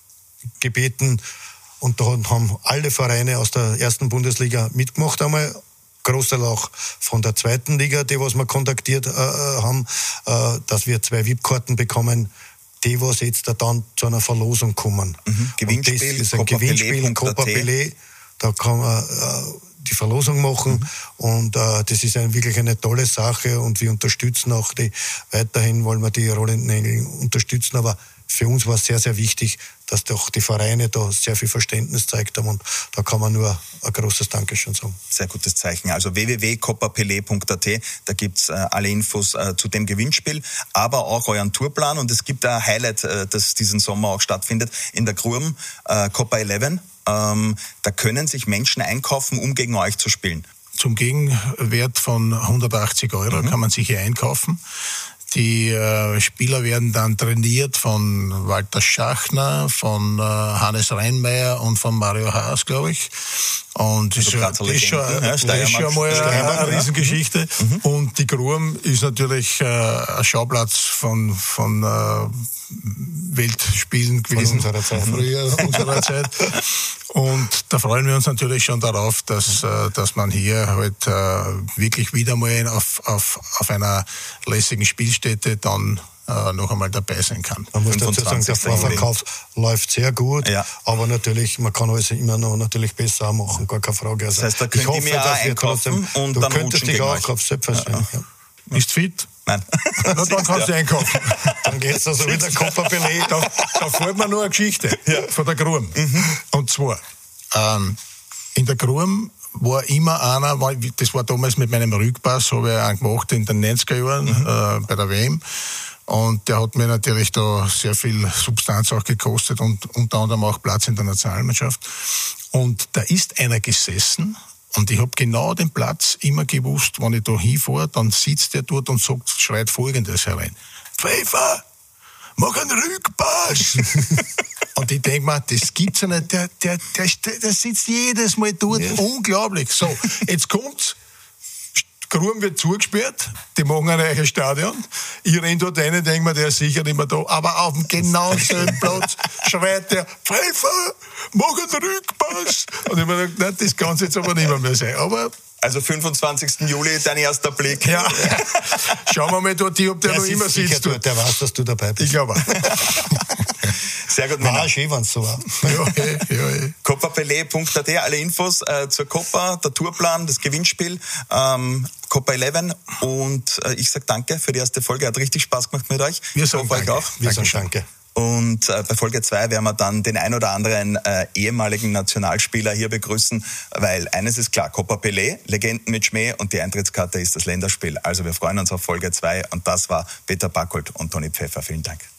gebeten und da haben alle Vereine aus der ersten Bundesliga mitgemacht einmal. Großteil auch von der zweiten Liga, die was wir kontaktiert äh, haben, äh, dass wir zwei V I P-Karten bekommen, die was jetzt da dann zu einer Verlosung kommen. Mhm. Gewinnspiel, und das ist ein Gewinnspiel, Copa Pelé. Da kann man äh, die Verlosung machen mhm. und äh, das ist ein, wirklich eine tolle Sache und wir unterstützen auch die, weiterhin wollen wir die rollenden Engel unterstützen, aber für uns war es sehr, sehr wichtig, dass doch die Vereine da sehr viel Verständnis gezeigt haben und da kann man nur ein großes Dankeschön sagen. Sehr gutes Zeichen. Also w w w punkt copa pelé punkt a t, da gibt's äh, alle Infos äh, zu dem Gewinnspiel, aber auch euren Tourplan und es gibt ein Highlight, äh, das diesen Sommer auch stattfindet, in der Grurm, äh, Copa elf. Ähm, da können sich Menschen einkaufen, um gegen euch zu spielen. Zum Gegenwert von hundertachtzig Euro mhm. kann man sich hier einkaufen. Die äh, Spieler werden dann trainiert von Walter Schachner, von äh, Hannes Reinmeier und von Mario Haas, glaube ich. Und das, also ist, schon, ja, das ist schon mal eine, eine Riesengeschichte. Mhm. Und die Grurm ist natürlich äh, ein Schauplatz von, von äh, Weltspielen gewesen. Von unserer Zeit. Früher unserer Zeit. Und da freuen wir uns natürlich schon darauf, dass, äh, dass man hier halt äh, wirklich wieder mal auf, auf, auf einer lässigen Spielstätte dann äh, noch einmal dabei sein kann. Man muss dazu sagen, der Vorverkauf läuft sehr gut, ja. aber natürlich, man kann alles immer noch natürlich besser auch machen, gar keine Frage. Also, das heißt, da könnt ihr mir auch einkaufen und du dann könntest dich auch auf selbstverständlich. Ja. Ja. Ist fit? Nein. Na, dann kannst du einkaufen. Dann geht's also wieder Copa Pelé. Da, da fällt mir nur eine Geschichte ja. von der Grurm. Mhm. Und zwar, ähm, in der Grurm war immer einer, das war damals mit meinem Rückpass, habe ich einen gemacht in den neunziger Jahren mhm. äh, bei der W M. Und der hat mir natürlich da sehr viel Substanz auch gekostet und unter anderem auch Platz in der Nationalmannschaft. Und da ist einer gesessen und ich habe genau den Platz immer gewusst, wenn ich da hinfahre, dann sitzt der dort und sagt, schreit Folgendes herein. Pfeiffer, mach einen Rückpass! Und ich denke mir, das gibt's ja nicht, der, der, der, der sitzt jedes Mal dort, ja. Unglaublich. So, jetzt kommt's, Gruben wird zugesperrt, die machen ein neues Stadion. Ich renne dort rein und denke mir, der ist sicher nicht mehr da. Aber auf dem genau selben Platz schreit der, Pfeiffer, mach einen Rückpass. Und ich mir gedacht, nein, das kann es jetzt aber nicht mehr, mehr sein. Aber also fünfundzwanzigsten Juli, dein erster Blick. Ja, schauen wir mal dort, ob der, der noch immer sitzt. Dort. Der weiß, dass du dabei bist. Ich glaube auch. Sehr gut, Männer. War schön, wenn es so war. Ja, hey, ja, hey. copa belay punkt a t, alle Infos äh, zur Copa, der Tourplan, das Gewinnspiel, ähm, Copa elf. Und äh, ich sage danke für die erste Folge. Hat richtig Spaß gemacht mit euch. Wir sagen danke. Euch auch. Wir sagen danke. Und äh, bei Folge zwei werden wir dann den ein oder anderen äh, ehemaligen Nationalspieler hier begrüßen, weil eines ist klar, Copa Pelé, Legenden mit Schmäh und die Eintrittskarte ist das Länderspiel. Also wir freuen uns auf Folge zwei und das war Peter Backold und Toni Pfeffer. Vielen Dank.